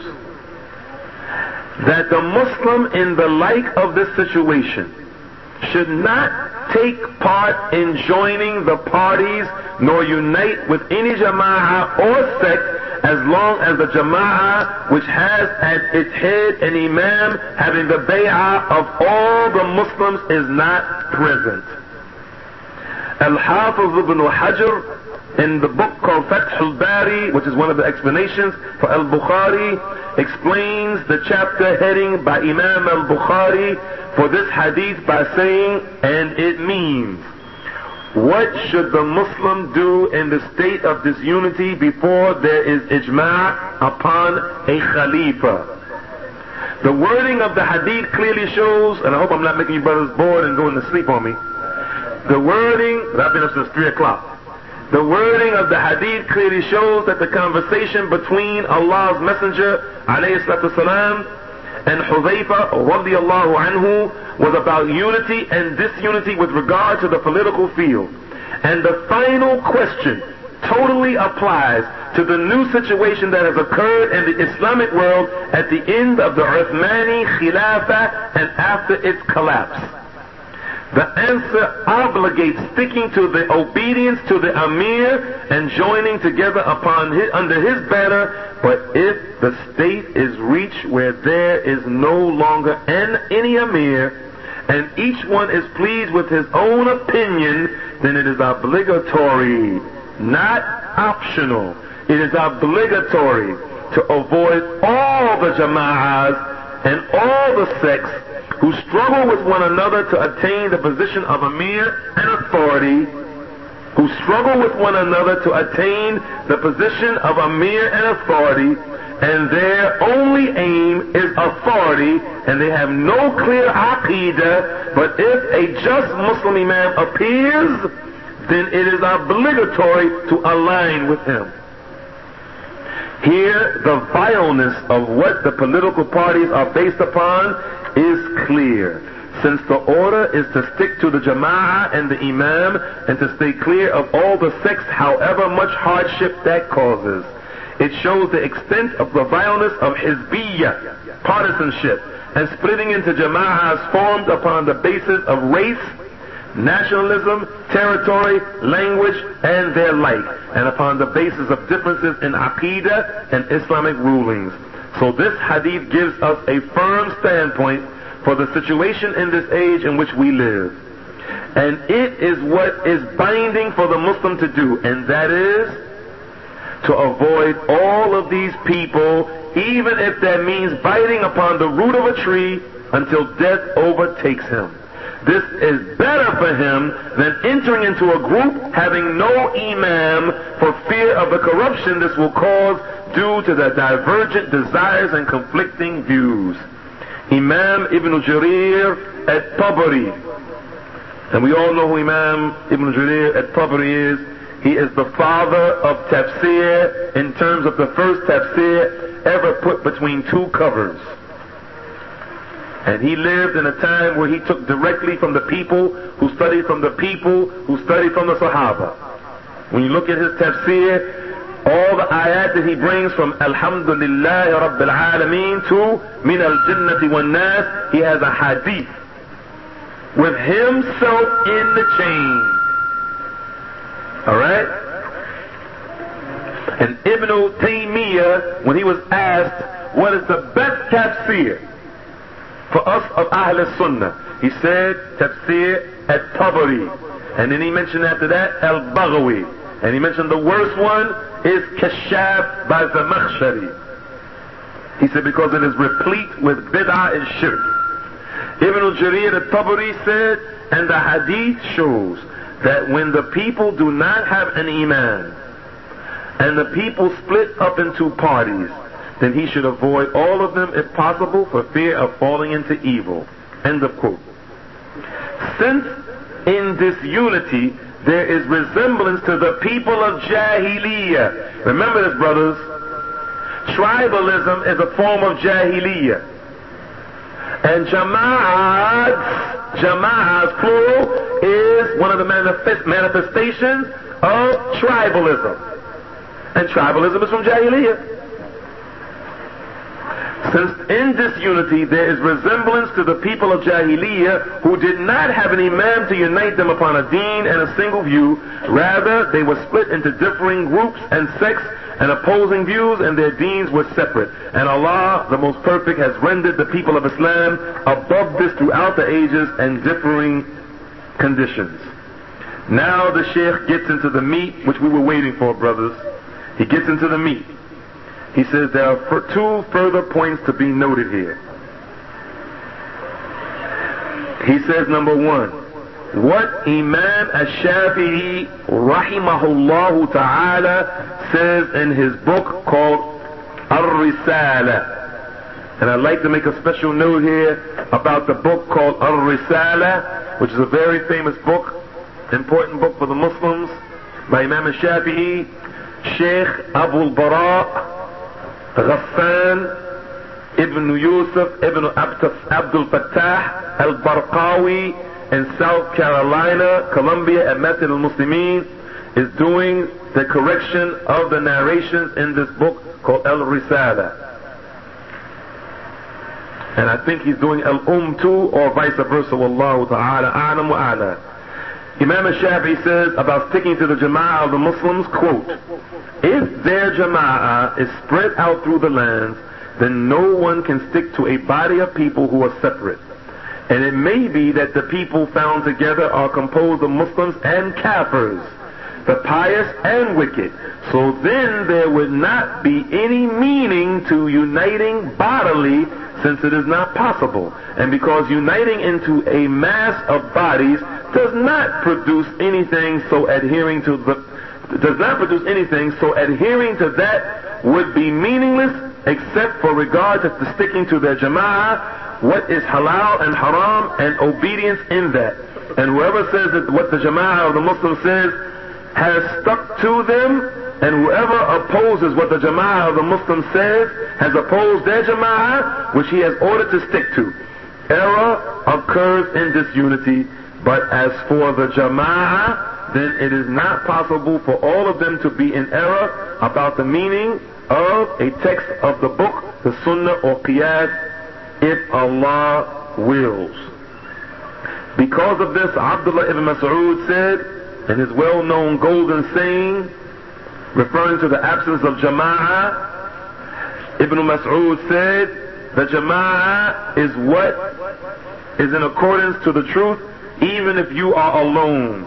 that the Muslim in the like of this situation should not take part in joining the parties nor unite with any jama'ah or sect as long as the jama'ah which has at its head an imam having the bay'ah of all the Muslims is not present. Al-Hafiz ibn Hajar in the book called Fath al-Bari, which is one of the explanations for Al-Bukhari, explains the chapter heading by Imam Al-Bukhari for this hadith by saying, and it means, what should the Muslim do in the state of disunity before there is ijma' upon a khalifa? The wording of the hadith clearly shows, and I hope I'm not making you brothers bored and going to sleep on me. The wording, I've been up since 3 o'clock. The wording of the hadith clearly shows that the conversation between Allah's Messenger alayhi salatu wasalam and Hudhayfa radiyallahu anhu was about unity and disunity with regard to the political field. And the final question totally applies to the new situation that has occurred in the Islamic world at the end of the Uthmani Khilafah and after its collapse. The answer obligates sticking to the obedience to the Amir and joining together under his banner. But if the state is reached where there is no longer any Amir and each one is pleased with his own opinion, then it is obligatory, not optional. It is obligatory to avoid all the jama'ahs and all the sects who struggle with one another to attain the position of Amir and authority, who struggle with one another to attain the position of Amir and authority, and their only aim is authority, and they have no clear aqidah, but if a just Muslim imam appears, then it is obligatory to align with him. Here, the vileness of what the political parties are based upon is clear. Since the order is to stick to the jama'ah and the imam and to stay clear of all the sects, however much hardship that causes. It shows the extent of the vileness of hizbiyyah, partisanship, and splitting into jama'ahs formed upon the basis of race, nationalism, territory, language, and their like, and upon the basis of differences in aqidah and Islamic rulings. So this hadith gives us a firm standpoint for the situation in this age in which we live. And it is what is binding for the Muslim to do, and that is to avoid all of these people, even if that means biting upon the root of a tree until death overtakes him. This is better for him than entering into a group having no imam for fear of the corruption this will cause due to the divergent desires and conflicting views. Imam Ibn Jarir at-Tabari, and we all know who Imam Ibn Jarir at-Tabari is. He is the father of tafsir in terms of the first tafsir ever put between two covers. And he lived in a time where he took directly from the people who studied from the people who studied from the Sahaba. When you look at his tafsir, all the ayat that he brings from Alhamdulillah Rabbil Alameen to Min al-Jannati wan-Nas, he has a hadith with himself in the chain. Alright? And Ibn Taymiyyah, when he was asked what is the best tafsir for us of Ahl Sunnah, he said tafsir at-Tabari, and then he mentioned after that al-Baghawi, and he mentioned the worst one is Kashaf by Zamakhshari. He said because it is replete with bid'ah and shirk. Ibn Jarir at-Tabari said, and the hadith shows that when the people do not have an imam and the people split up into parties, then he should avoid all of them if possible for fear of falling into evil. End of quote. Since in disunity there is resemblance to the people of Jahiliyyah. Remember this, brothers. Tribalism is a form of Jahiliyyah. And Jama'ahs plural, is one of the manifestations of tribalism. And tribalism is from Jahiliyyah. Since in disunity there is resemblance to the people of Jahiliyyah who did not have an imam to unite them upon a deen and a single view, rather they were split into differing groups and sects and opposing views, and their deens were separate. And Allah, the Most Perfect, has rendered the people of Islam above this throughout the ages and differing conditions. Now the Shaykh gets into the meat, which we were waiting for, brothers. He gets into the meat. He says there are two further points to be noted here. He says, number one, what Imam Ash-Shafi'i rahimahullah ta'ala says in his book called Ar-Risala. And I'd like to make a special note here about the book called Ar-Risala, which is a very famous book, important book for the Muslims, by Imam Ash-Shafi'i, Sheikh Abu al-Bara Ghassan Ibn Yusuf Ibn Abdul Fattah al-Barqawi in South Carolina, Columbia, at Masjid al-Muslimin, is doing the correction of the narrations in this book called Al-Risala. And I think he's doing Al-Too, or vice versa. Wallahu ta'ala a'lam wa a'la. Imam al-Shafi'i says about sticking to the Jama'ah of the Muslims, quote, if their Jama'ah is spread out through the lands, then no one can stick to a body of people who are separate. And it may be that the people found together are composed of Muslims and Kafirs, the pious and wicked. So then there would not be any meaning to uniting bodily, since it is not possible. And because uniting into a mass of bodies does not produce anything, so adhering to that would be meaningless, except for regard to sticking to their Jama'ah, what is halal and haram, and obedience in that. And whoever says that what the Jama'ah of the Muslim says has stuck to them, and whoever opposes what the Jama'ah of the Muslim says has opposed their Jama'ah, which he has ordered to stick to. Error occurs in disunity, but as for the Jama'ah, then it is not possible for all of them to be in error about the meaning of a text of the book, the Sunnah or Qiyas, if Allah wills. Because of this, Abdullah ibn Mas'ud said, in his well-known golden saying, referring to the absence of Jama'ah, Ibn Mas'ud said, the Jama'ah is what is in accordance to the truth, even if you are alone.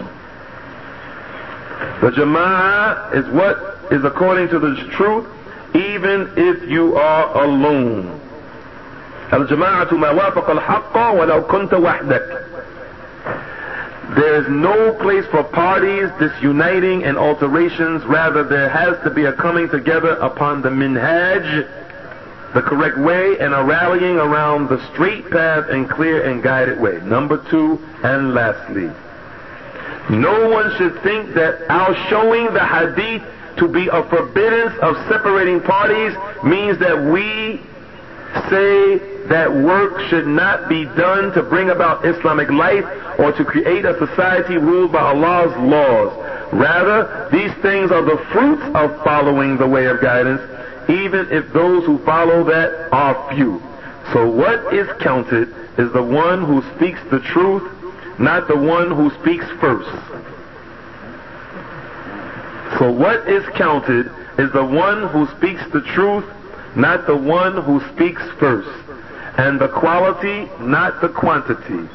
The Jama'ah is what is according to the truth, even if you are alone. Al-Jama'atu ma wafaqa al-haqqa walau kunta wahdak. There is no place for parties, disuniting, and alterations. Rather, there has to be a coming together upon the minhaj, the correct way, and a rallying around the straight path and clear and guided way. Number two, and lastly, no one should think that our showing the hadith to be a forbiddance of separating parties means that we say that work should not be done to bring about Islamic life or to create a society ruled by Allah's laws. Rather, these things are the fruits of following the way of guidance, even if those who follow that are few. So what is counted is the one who speaks the truth, not the one who speaks first. So what is counted is the one who speaks the truth, not the one who speaks first. And the quality, not the quantity.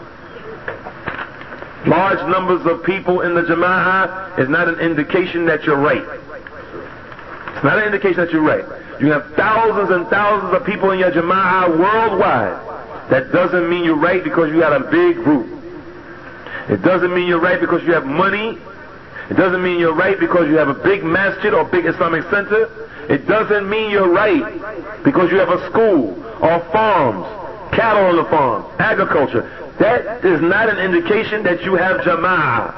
Large numbers of people in the Jama'ah is not an indication that you're right. It's not an indication that you're right. You have thousands and thousands of people in your Jama'ah worldwide. That doesn't mean you're right because you got a big group. It doesn't mean you're right because you have money. It doesn't mean you're right because you have a big masjid or big Islamic center. It doesn't mean you're right because you have a school or farms, cattle on the farm, agriculture. That is not an indication that you have Jama'ah.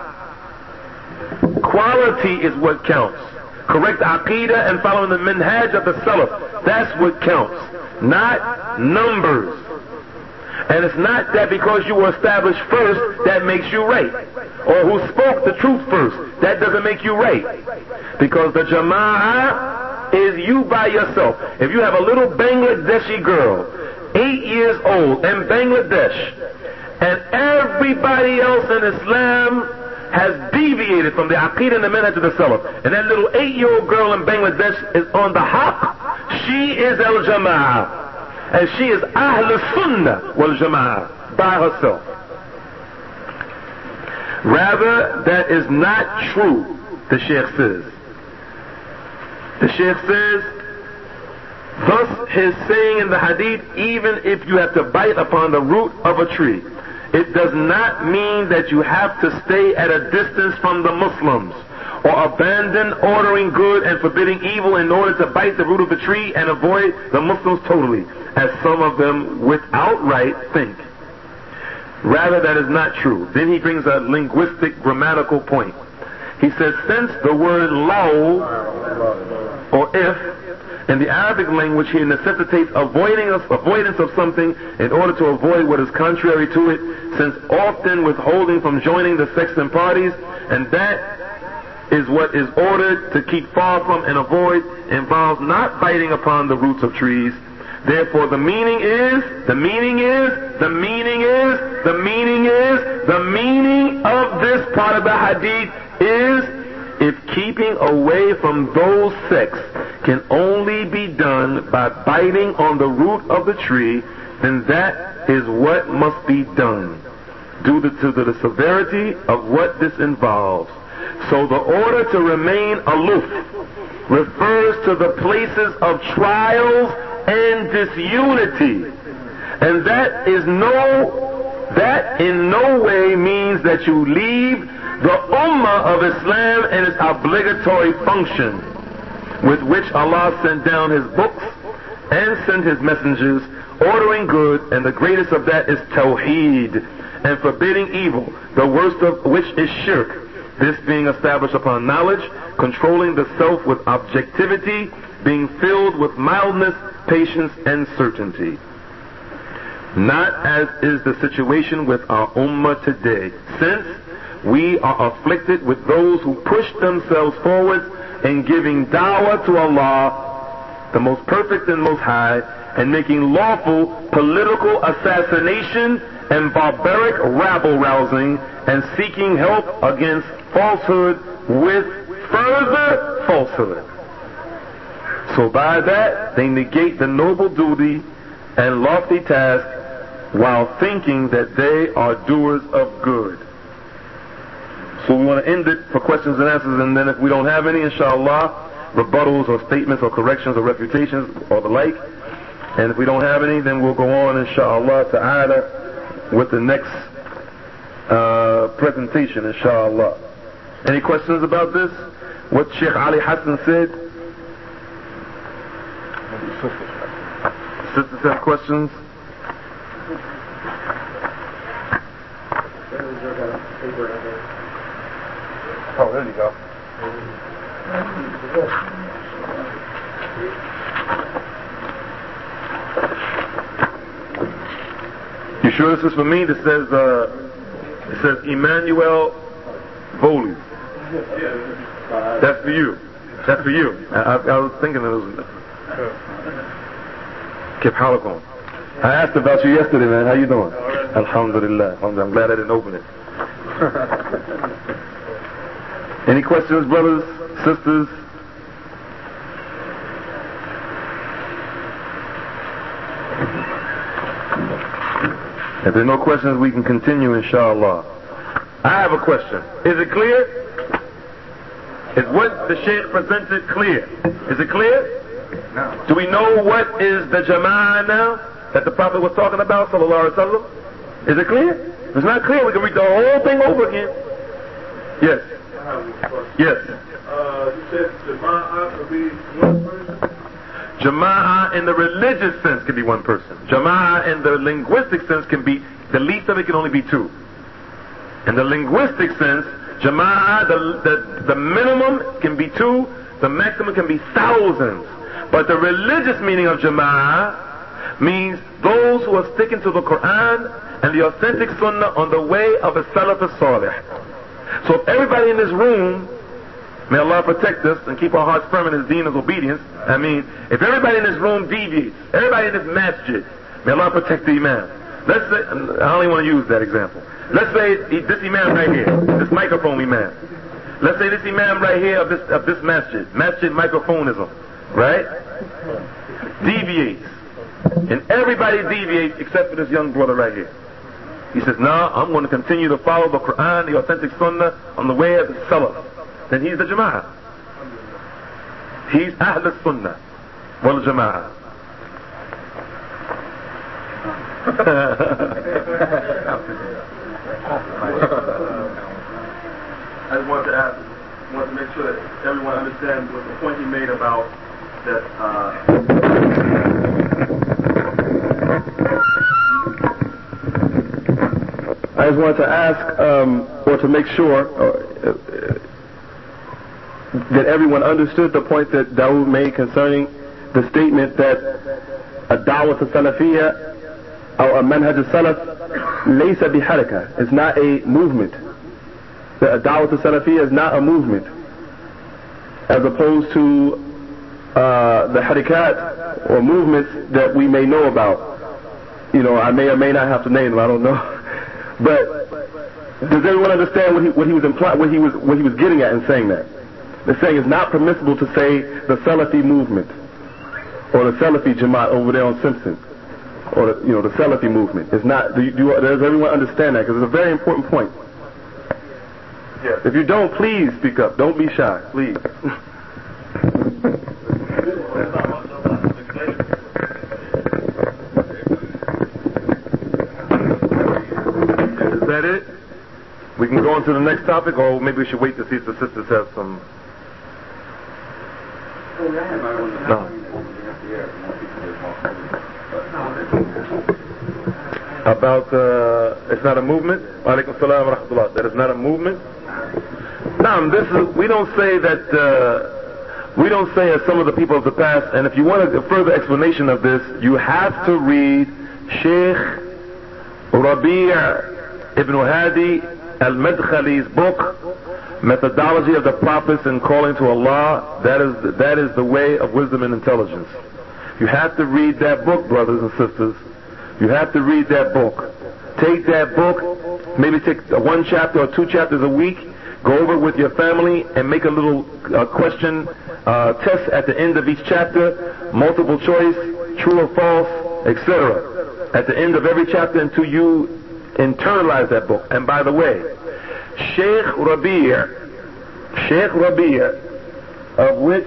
Quality is what counts. Correct aqeedah and following the minhaj of the Salaf. That's what counts. Not numbers. And it's not that because you were established first that makes you right. or who spoke the truth first. That doesn't make you right. Because the jama'ah is you by yourself. If you have a little Bangladeshi girl, 8 years old, in Bangladesh, and everybody else in Islam has deviated from the Aqeedah and the Manhaj of the Salaf, and that little 8-year-old girl in Bangladesh is on the haqq, she is al-jama'ah. And she is Ahl Sunnah wal Jama'ah by herself. Rather, that is not true, the Shaykh says. The Shaykh says, thus his saying in the hadith, even if you have to bite upon the root of a tree, it does not mean that you have to stay at a distance from the Muslims, or abandon ordering good and forbidding evil in order to bite the root of the tree and avoid the Muslims totally, as some of them with outright think. Rather, that is not true. Then he brings a linguistic grammatical point. He says, since the word law, or if, in the Arabic language here necessitates avoidance of something in order to avoid what is contrary to it, since often withholding from joining the sex and parties, and that is what is ordered to keep far from and avoid, involves not biting upon the roots of trees. Therefore the meaning of this part of the hadith is, if keeping away from those sects can only be done by biting on the root of the tree, then that is what must be done, due to the severity of what this involves. So the order to remain aloof refers to the places of trials and disunity, and that in no way means that you leave the ummah of Islam and its obligatory function with which Allah sent down his books and sent his messengers, ordering good, and the greatest of that is tawheed, and forbidding evil, the worst of which is shirk, this being established upon knowledge, controlling the self with objectivity, being filled with mildness, patience, and certainty. Not as is the situation with our ummah today, since we are afflicted with those who push themselves forward in giving da'wah to Allah, the most perfect and most high, and making lawful political assassination and barbaric rabble-rousing, and seeking help against falsehood with further falsehood. So by that, they negate the noble duty and lofty task while thinking that they are doers of good. So we want to end it for questions and answers, and then if we don't have any, inshallah, rebuttals or statements or corrections or refutations or the like. And if we don't have any, then we'll go on, inshallah ta'ala, with the next presentation, inshallah. Any questions about this? What Sheikh Ali Hassan said? Sisters have questions? Oh, there you go. You sure this is for me? This says Emmanuel Voli. That's for you. That's for you. I was thinking it was. Kip Halakon. I asked about you yesterday, man. How you doing? Alhamdulillah. I'm glad I didn't open it. Any questions, brothers, sisters? If there's no questions, we can continue, inshallah. I have a question. Is it clear? Is what the Shaykh presented clear? Is it clear? No. Do we know what is the Jama'ah now that the Prophet was talking about, sallallahu alaihi wasallam? Is it clear? If it's not clear, we can read the whole thing over again. Yes. Yes. You said Jama'ah could be one person? Jama'ah in the religious sense can be one person. Jama'ah in the linguistic sense can be, the least of it can only be two. In the linguistic sense, Jama'ah, the minimum can be two, the maximum can be thousands. But the religious meaning of Jama'ah means those who are sticking to the Quran and the authentic Sunnah on the way of a Salaf as-Salih. So if everybody in this room, may Allah protect us and keep our hearts firm in His deen of obedience. I mean, if everybody in this room deviates, everybody in this masjid, may Allah protect the imam. Let's say, I only want to use that example. Let's say this imam right here, this microphone imam. Let's say this imam right here of this masjid microphonism, right? Deviates. And everybody deviates except for this young brother right here. He says, no, I'm going to continue to follow the Quran, the authentic sunnah, on the way of the Salaf. Then he's the Jama'ah. He's Ahl al-Sunnah wal Jama'ah. I just wanted to make sure that everyone understands what the point he made about that. I just wanted to ask, or to make sure that everyone understood the point that Dawood made concerning the statement that a da'wah salafiyya or a manhaj salaf laysa biharaka, is not a movement. That a da'wah salafiyya is not a movement, as opposed to the harakat or movements that we may know about. You know, I may or may not have to name them, I don't know. But does everyone understand what he was implying, what he was getting at in saying that? They're saying it's not permissible to say the Salafi movement or the Salafi Jamaat over there on Simpson, or the Salafi movement. It's not. Does everyone understand that? Because it's a very important point. Yes. If you don't, please speak up. Don't be shy, please. Is that it? We can go on to the next topic, or maybe we should wait to see if the sisters have some. No. About it's not a movement. Alaikum salam wa rahmatullah. That is not a movement. Now, we don't say that. We don't say as some of the people of the past. And if you want a further explanation of this, you have to read Sheikh Rabi' ibn Hadi al-Madkhali's book, Methodology of the Prophets in Calling to Allah. That is the way of wisdom and intelligence. You have to read that book, brothers and sisters. You have to read that book. Take that book, maybe take 1 chapter or 2 chapters a week, go over it with your family and make a little question test at the end of each chapter, multiple choice, true or false, etc. At the end of every chapter until you internalize that book. And by the way, Sheikh Rabi', of which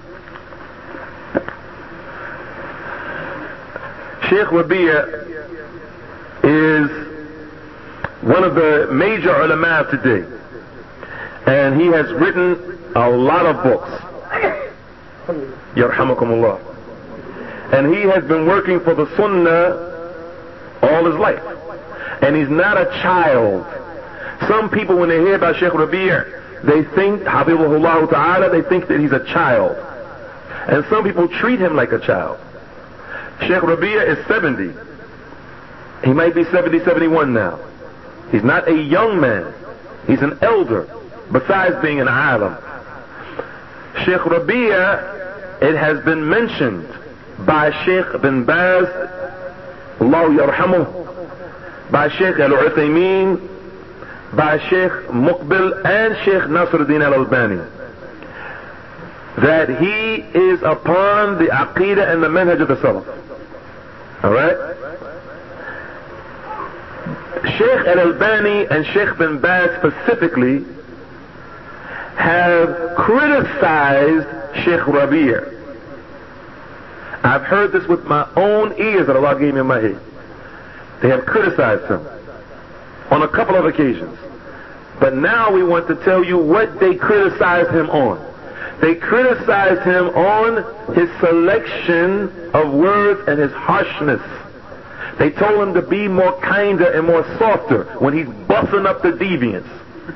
Sheikh Rabi' is one of the major ulama of today, and he has written a lot of books. Yarhamakumullah. And he has been working for the Sunnah all his life. And he's not a child. Some people, when they hear about Sheikh Rabi', they think, Habibullah Ta'ala, they think that he's a child. And some people treat him like a child. Sheikh Rabi' is 70. He might be 70, 71 now. He's not a young man. He's an elder, besides being an alim. Sheikh Rabi', it has been mentioned by Sheikh bin Baz, Allah yarhamuh, by Sheikh Al-Uthaymeen, by Sheikh Muqbil, and Sheikh Nasruddin Al-Albani, that he is upon the Aqidah and the Manhaj of the Salaf. Alright? Sheikh Al-Albani and Sheikh bin Baz specifically have criticized Sheikh Rabi'. I've heard this with my own ears that Allah gave me in my head. They have criticized him on a couple of occasions. But now we want to tell you what they criticized him on. They criticized him on his selection of words and his harshness. They told him to be more kinder and more softer when he's busting up the deviants.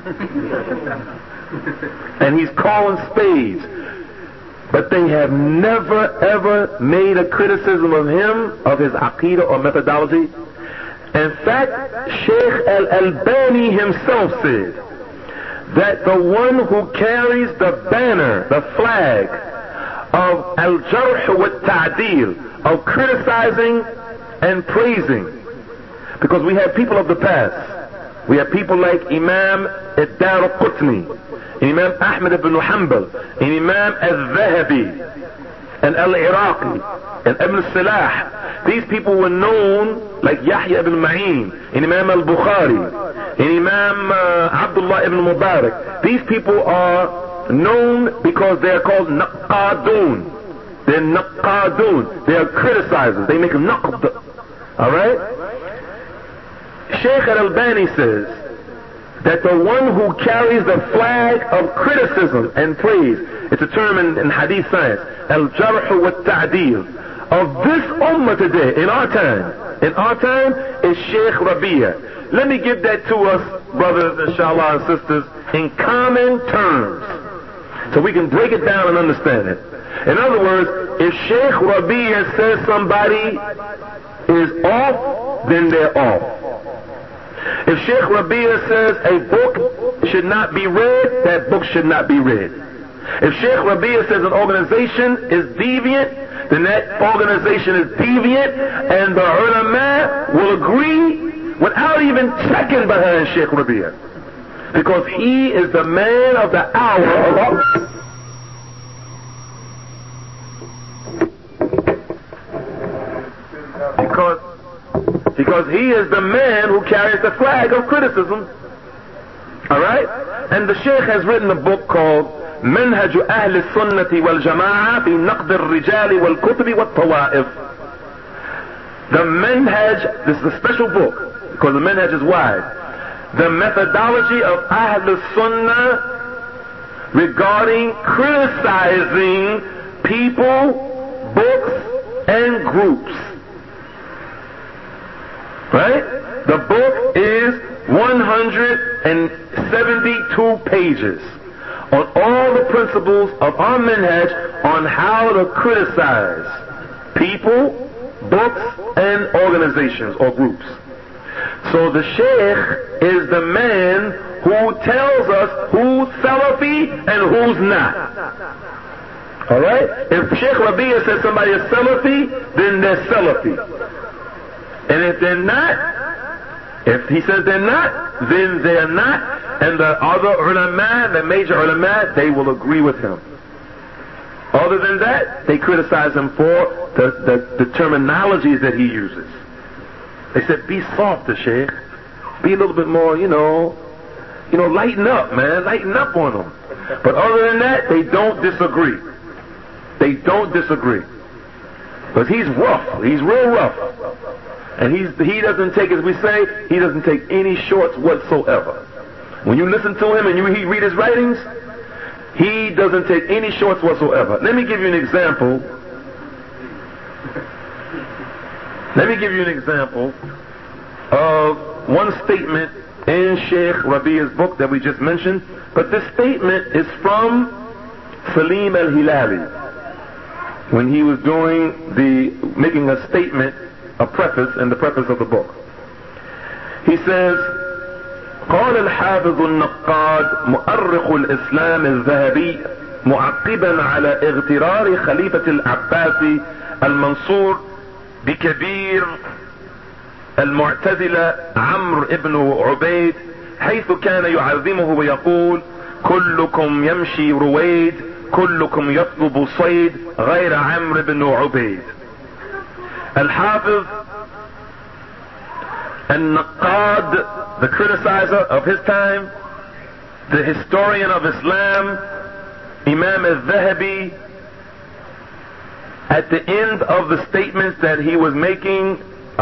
And he's calling spades. But they have never ever made a criticism of him, of his aqidah or methodology. In fact, Sheikh Al-Albani himself said that the one who carries the banner, the flag of al-jarh wa ta'deel, of criticizing and praising, because we have people of the past, we have people like Imam ad-Daraqutni, Imam Ahmad ibn Hanbal, and Imam al-Zahabi, and al-Iraqi, and Ibn Salah. These people were known, like Yahya ibn Ma'in, and Imam al-Bukhari, and Imam Abdullah ibn Mubarak. These people are known because they are called naqadun. They're naqadun. They are criticizers. They make naqd. Alright? Shaykh al-Albani says that the one who carries the flag of criticism and praise, it's a term in hadith science, al-jarh wa ta'deel, of this ummah today, in our time, is Shaykh Rabi'a. Let me give that to us, brothers, inshallah, and sisters, in common terms, so we can break it down and understand it. In other words, if Shaykh Rabi'a says somebody is off, then they're off. If Shaykh Rabi'a says a book should not be read, that book should not be read. If Shaykh Rabi'a says an organization is deviant, then that organization is deviant, and the ulama will agree without even checking behind Shaykh Rabi'a, because he is the man of the hour of because he is the man who carries the flag of criticism. Alright? And the Shaykh has written a book called Manhaj Ahl Sunnati wal Jama'ah fi Naqd al-Rijal wal Kutub wal Tawa'if. The Manhaj, this is a special book, because the Manhaj is wide. The methodology of Ahl Sunnah regarding criticizing people, books, and groups. Right? The book is 172 pages on all the principles of our manhaj on how to criticize people, books, and organizations or groups. So the Shaykh is the man who tells us who's Salafi and who's not. Alright? If Shaykh Rabi'a says somebody is Salafi, then they're Salafi. And if they're not, if he says they're not, then they're not. And the other ulama, the major ulama, they will agree with him. Other than that, they criticize him for the terminologies that he uses. They said, be softer, Shaykh. Be a little bit more, lighten up, man. Lighten up on them. But other than that, they don't disagree. They don't disagree. Because he's rough. He's real rough. And he doesn't take, as we say, he doesn't take any shorts whatsoever. When you listen to him and you read his writings, he doesn't take any shorts whatsoever. Let me give you an example. Of one statement in Shaykh Rabi'a's book that we just mentioned. But this statement is from Salim al-Hilali, when he was making a statement, a preface, in the preface of the book. He says, قال الحافظ النقاد مؤرخ الإسلام الذهبي معقبا على اغترار خليفة العباسي المنصور بكبير المعتزلة عمرو ابن عبيد، حيث كان يعظمه ويقول كلكم يمشي رويد كلكم يطلب صيد غير عمرو بن عبيد. Al-Hafiz Al-Naqad, the criticizer of his time, the historian of Islam, Imam al-Zahabi, at the end of the statements that he was making,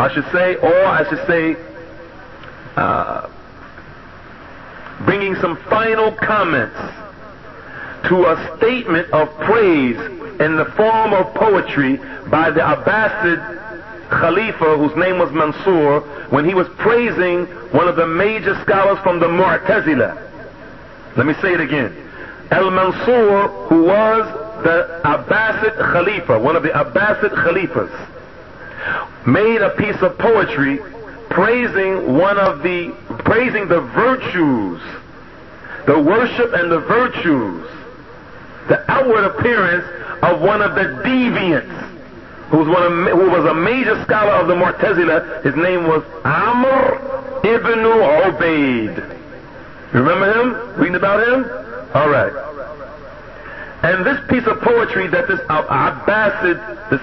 bringing some final comments to a statement of praise in the form of poetry by the Abbasid Khalifa, whose name was Mansur, when he was praising one of the major scholars from the Mu'tazila. Let me say it again. Al-Mansur, who was the Abbasid Khalifa, one of the Abbasid Khalifas, made a piece of poetry praising the virtues the worship and the virtues, the outward appearance of one of the deviants, who was a major scholar of the Mu'tazila. His name was Amr ibn Ubaid. Remember him? Reading about him? Alright. And this piece of poetry that this Abbasid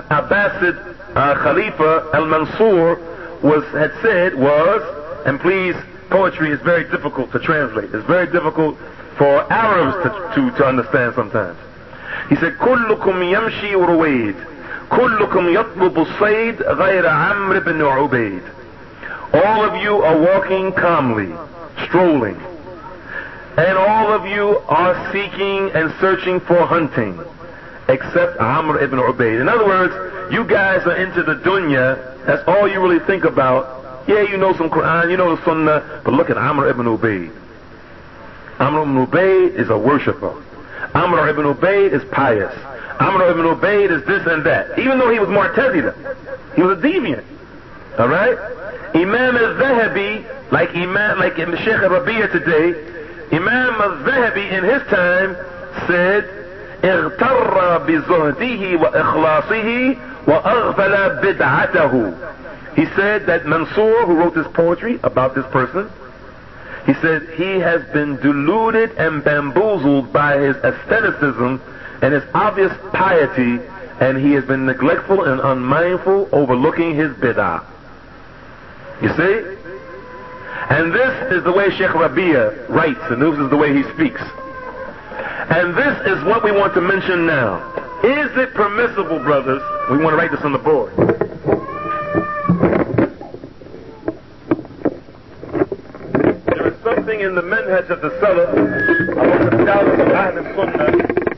Khalifa al-Mansur had said was, and please, poetry is very difficult to translate. It's very difficult for Arabs to understand sometimes. He said, كلكم يمشي رويد كلكم يطلب الصيد غير عمرو بن عبيد. All of you are walking calmly, strolling, and all of you are seeking and searching for hunting, except Amr ibn Ubaid. In other words, you guys are into the dunya. That's all you really think about. Yeah, you know some Quran, you know the Sunnah, but look at Amr ibn Ubaid. Amr ibn Ubaid is a worshipper. Amr ibn Ubaid is pious. Amr ibn Ubaid is this and that. Even though he was Mu'tazila, he was a deviant. All right. Imam al-Zahabi, like in the Sheikh Rabi'a today, Imam al-Zahabi in his time said, اغتر بزهده وإخلاصه وأغفل بدعته. He said that Mansur, who wrote this poetry about this person, he said he has been deluded and bamboozled by his aestheticism and his obvious piety, and he has been neglectful and unmindful, overlooking his bid'ah. You see? And this is the way Sheikh Rabi'a writes, and this is the way he speaks. And this is what we want to mention now. Is it permissible, brothers? We want to write this on the board. There is something in the manhaj of the Salaf, among the scholars of Ahl Sunnah,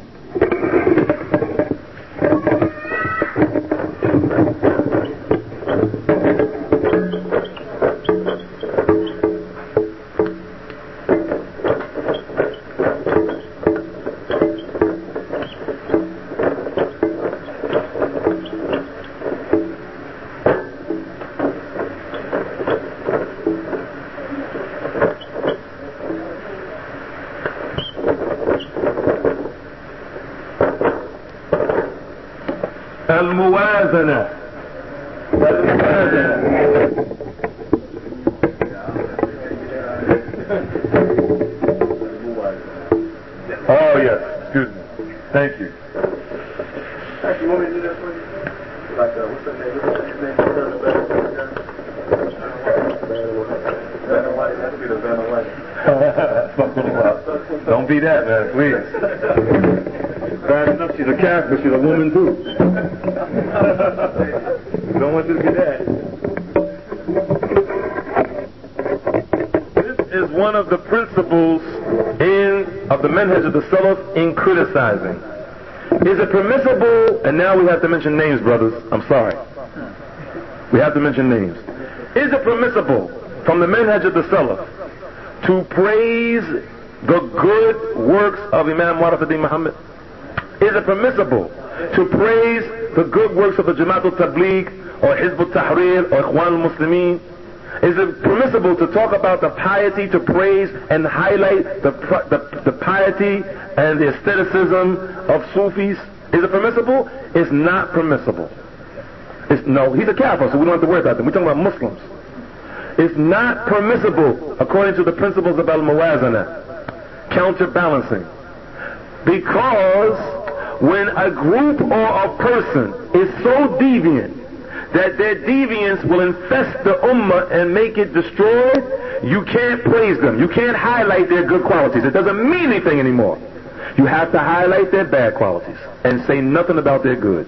الموازنة. Oh yes, excuse me. Thank you. Actually, you want me to do that for you? Like, what's that name? Vanna White. That could be the Vanna White. Don't be that, man, please. Bad enough she's a cat, but she's a woman too. Don't want you to be that. This is one of the principles of the manhaj of the Salaf in criticizing. Is it permissible, and now we have to mention names, brothers, I'm sorry. We have to mention names. Is it permissible from the manhaj of the Salaf to praise the good works of Imam Warafuddin Muhammad? Is it permissible to praise the good works of the Jamaat al-Tabligh or Hizb al-Tahrir or Ikhwan al-Muslimin? Is it permissible to talk about the piety, to praise and highlight the piety and the aestheticism of Sufis? Is it permissible? It's not permissible. No, he's a kafir, so we don't have to worry about them. We're talking about Muslims. It's not permissible according to the principles of al-Muwazana, counterbalancing. Because when a group or a person is so deviant that their deviance will infest the ummah and make it destroyed, you can't praise them. You can't highlight their good qualities. It doesn't mean anything anymore. You have to highlight their bad qualities and say nothing about their good.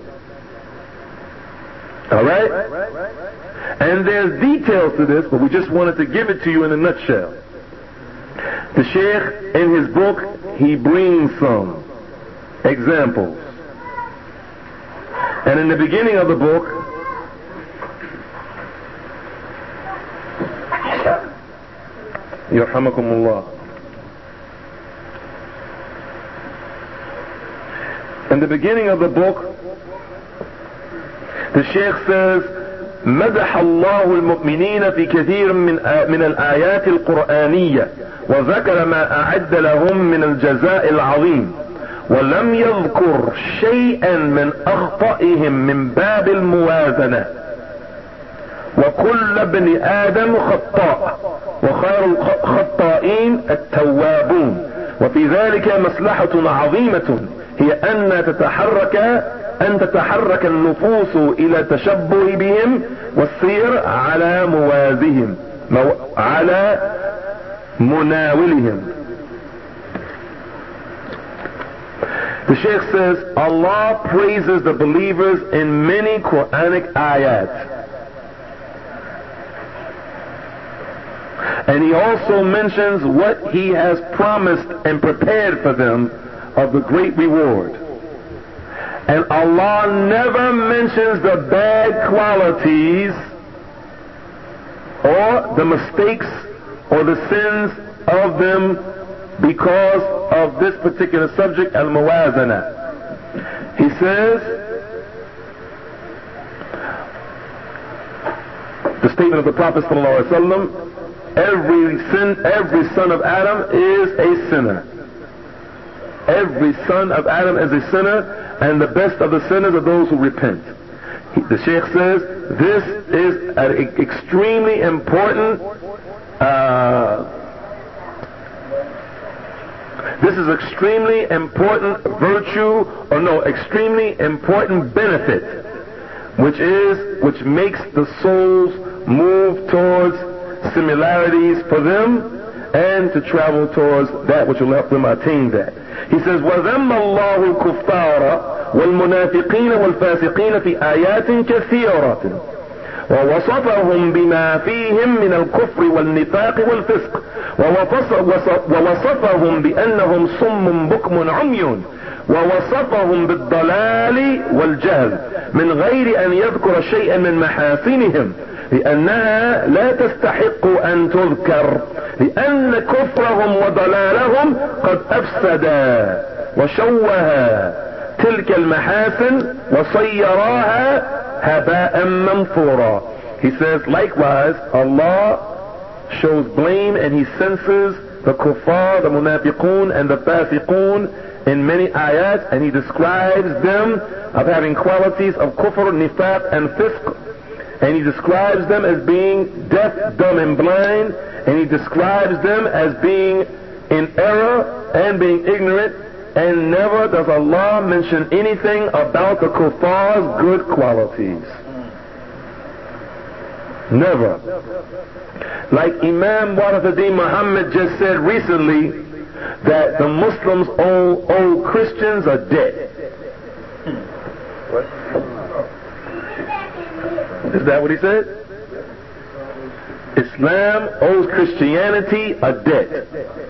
Alright? And there's details to this, but we just wanted to give it to you in a nutshell. The Sheikh, in his book, he brings some examples. And in the beginning of the book, Yarhamakumullah. In the beginning of the book, the Sheikh says, مدح الله المؤمنين في كثير من الآيات القرآنية وذكر ما أعد لهم من الجزاء العظيم، ولم يذكر شيئا من أخطئهم من باب الموازنة. وكل ابن آدم خطاء وخير الخطائين التوابون، وفي ذلك مصلحة عظيمة هي أن تتحرك النفوس إلى تشبه بهم والسير على موازهم على مناولهم. The Shaykh says Allah praises the believers in many Quranic ayat, and He also mentions what He has promised and prepared for them of the great reward. And Allah never mentions the bad qualities or the mistakes or the sins of them because of this particular subject, al-muwazana. He says, the statement of the Prophet ﷺ, every son of Adam is a sinner. Every son of Adam is a sinner, and the best of the sinners are those who repent. The Shaykh says this is an extremely important virtue, or no, extremely important benefit, which makes the souls move towards similarities for them and to travel towards that which will help them attain that. He says, وَذَمَّ اللَّهُ الْكُفَّارَ وَالْمُنَافِقِينَ وَالْفَاسِقِينَ فِي آيَاتٍ كَثِيرَةٍ ووصفهم بما فيهم من الكفر والنفاق والفسق ووصفهم بأنهم صم بكم عمي ووصفهم بالضلال والجهل من غير أن يذكر شيئا من محاسنهم لأنها لا تستحق أن تذكر لأن كفرهم وضلالهم قد أفسدا وشوها تلك المحاسن وصيراها هباء منثورا. He says, likewise, Allah shows blame and He censors the kuffar, the munafiqun, and the fasiqun in many ayat, and He describes them of having qualities of kufr, nifaq, and fisq, and He describes them as being deaf, dumb, and blind, and He describes them as being in error and being ignorant, and never does Allah mention anything about the kuffar's good qualities. Never. Like Imam Warafuddin Muhammad just said recently, that the Muslims owe Christians a debt. What? Is that what he said? Islam owes Christianity a debt.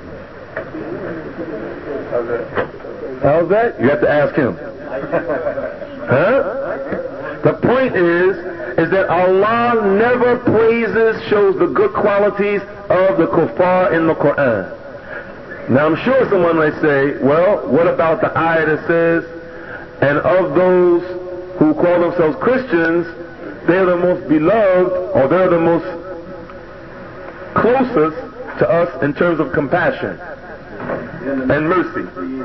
How's that? You have to ask him. Huh? The point is that Allah never shows the good qualities of the kuffar in the Quran. Now I'm sure someone may say, well, what about the ayah that says, and of those who call themselves Christians, they're the most beloved, or they're the most closest to us in terms of compassion and mercy.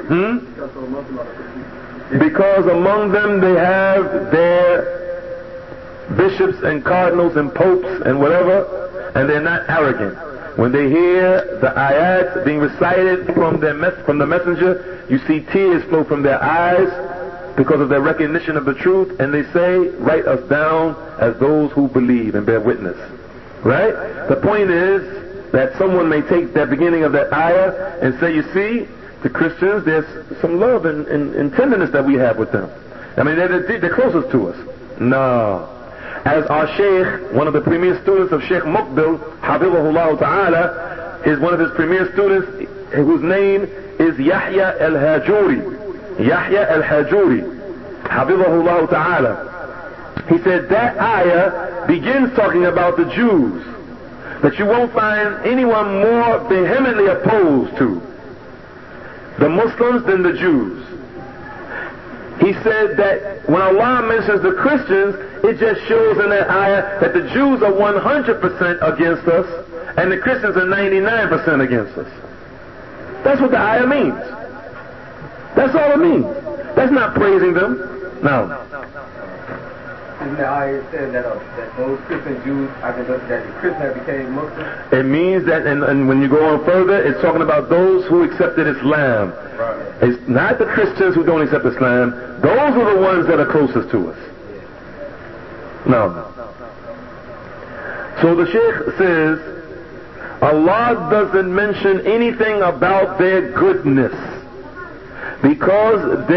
Because among them they have their bishops and cardinals and popes and whatever, and they're not arrogant. When they hear the ayat being recited from the messenger, you see tears flow from their eyes because of their recognition of the truth, and they say, write us down as those who believe and bear witness. Right? The point is that someone may take that beginning of that ayah and say, you see, the Christians, there's some love and tenderness that we have with them. I mean, they're closest to us. No. As our Shaykh, one of the premier students of Shaykh Muqbil, Hafizahullah Ta'ala, is one of his premier students, whose name is Yahya al-Hajuri. Yahya al-Hajuri, Hafizahullah Ta'ala. He said that ayah begins talking about the Jews, that you won't find anyone more vehemently opposed to the Muslims than the Jews. He said that when Allah mentions the Christians, it just shows in that ayah that the Jews are 100% against us and the Christians are 99% against us. That's what the ayah means. That's all it means. That's not praising them. No. Isn't the ayah said that those Christian Jews, that the Christians became Muslims? It means that, and when you go on further, it's talking about those who accepted Islam. Right. It's not the Christians who don't accept Islam. Those are the ones that are closest to us. No. So the Sheikh says, Allah doesn't mention anything about their goodness because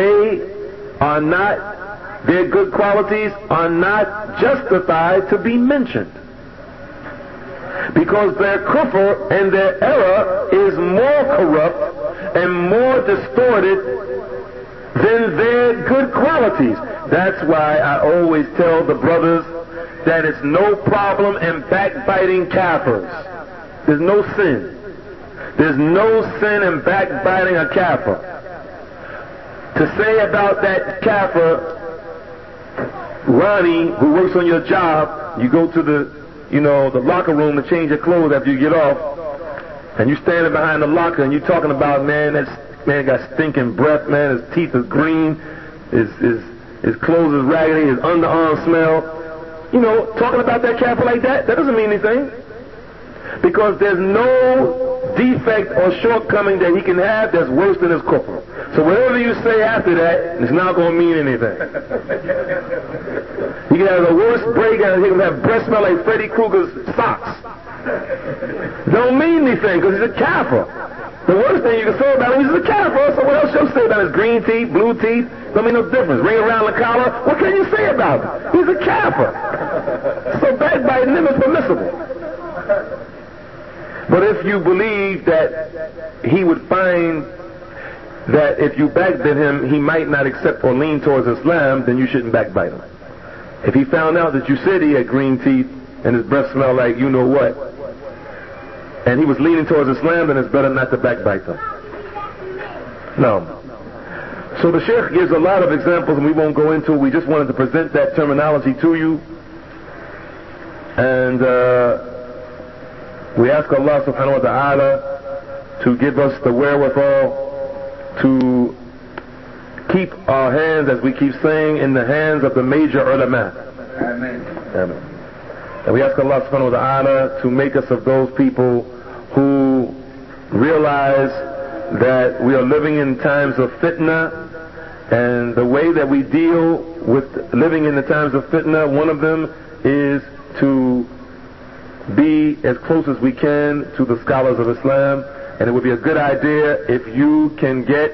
their good qualities are not justified to be mentioned. Because their kufr and their error is more corrupt and more distorted than their good qualities. That's why I always tell the brothers that it's no problem in backbiting kafirs. There's no sin. There's no sin in backbiting a kafir. To say about that kafir, Ronnie, who works on your job, you go to the locker room to change your clothes after you get off, and you standing behind the locker and you talking about, man, that man got stinking breath, man, his teeth is green, his clothes is raggedy, his underarm smell. Talking about that kafir like that doesn't mean anything. Because there's no defect or shortcoming that he can have that's worse than his kufr. So whatever you say after that, it's not going to mean anything. He can have the worst break and he can have breath smell like Freddy Krueger's socks. Don't mean anything because he's a kafir. The worst thing you can say about him is he's a kafir. So what else you'll say about his green teeth, blue teeth? Don't mean no difference. Ring around the collar. What can you say about him? He's a kafir. So backbiting him is permissible. But if you believe that he would find that if you backbite him, he might not accept or lean towards Islam, then you shouldn't backbite him. If he found out that you said he had green teeth and his breath smelled like you know what, and he was leaning towards Islam, then it's better not to backbite him. No. So the Sheikh gives a lot of examples and we won't go into it. We just wanted to present that terminology to you. And we ask Allah subhanahu wa ta'ala to give us the wherewithal to keep our hands, as we keep saying, in the hands of the major ulama. Amen. Amen. And we ask Allah subhanahu wa ta'ala to make us of those people who realize that we are living in times of fitna, and the way that we deal with living in the times of fitna, one of them is to be as close as we can to the scholars of Islam. And it would be a good idea if you can get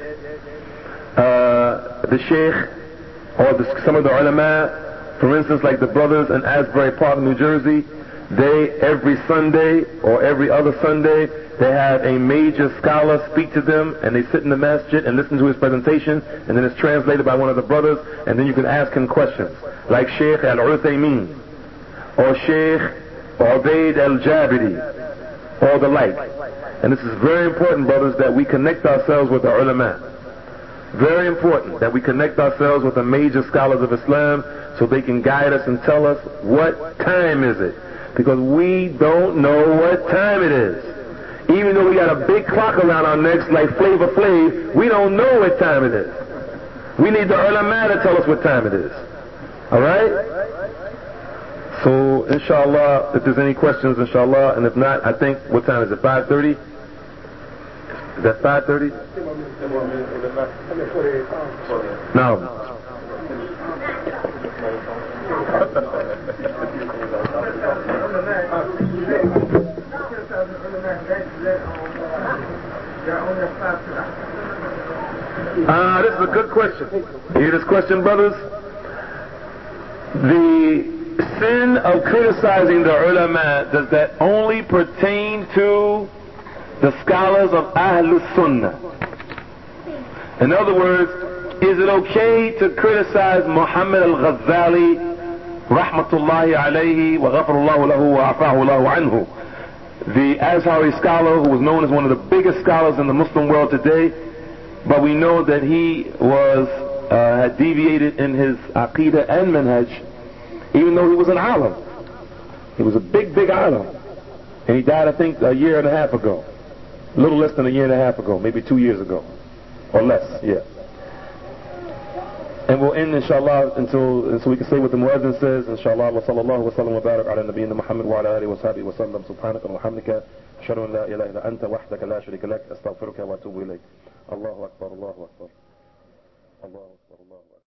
the Sheikh or some of the ulama, for instance like the brothers in Asbury Park, New Jersey. They every Sunday or every other Sunday they have a major scholar speak to them, and they sit in the masjid and listen to his presentation, and then it's translated by one of the brothers, and then you can ask him questions like Sheikh Al-Uthaymeen or Sheikh Ubaid Al-Jabiri or the like. And this is very important, brothers, that we connect ourselves with the ulama. Very important that we connect ourselves with the major scholars of Islam so they can guide us and tell us what time is it. Because we don't know what time it is. Even though we got a big clock around our necks like Flavor Flav, we don't know what time it is. We need the ulama to tell us what time it is. Alright? So, inshallah, if there's any questions, inshallah, and if not, I think, what time is it, 5:30? Is that 5:30? No. This is a good question. You hear this question, brothers? The sin of criticizing the ulama, does that only pertain to the scholars of Ahlus Sunnah? In other words, is it okay to criticize Muhammad al-Ghazali rahmatullahi alayhi wa ghafarallahu lahu wa afahu lahu anhu, the Azhari scholar who was known as one of the biggest scholars in the Muslim world today, but we know that he was had deviated in his aqidah and manhaj, even though he was an alim. He was a big alim. And he died, I think, a year and a half ago. A little less than a year and a half ago, maybe 2 years ago. Or less, yeah. And we'll end, inshallah, until we can say what the muezzin says, inshallah. Wa sallallahu wa sallam wa barak ala nabiyyina Muhammad wa ala alihi wa sahbihi wa sallam. Subhanaka wa hamdika. Ashhadu an la ilaha illa anta wahdaka la sharika lak. Astaghfiruka wa atubu ilayk. Allahu akbar, Allahu akbar. Allahu akbar, Allahu akbar.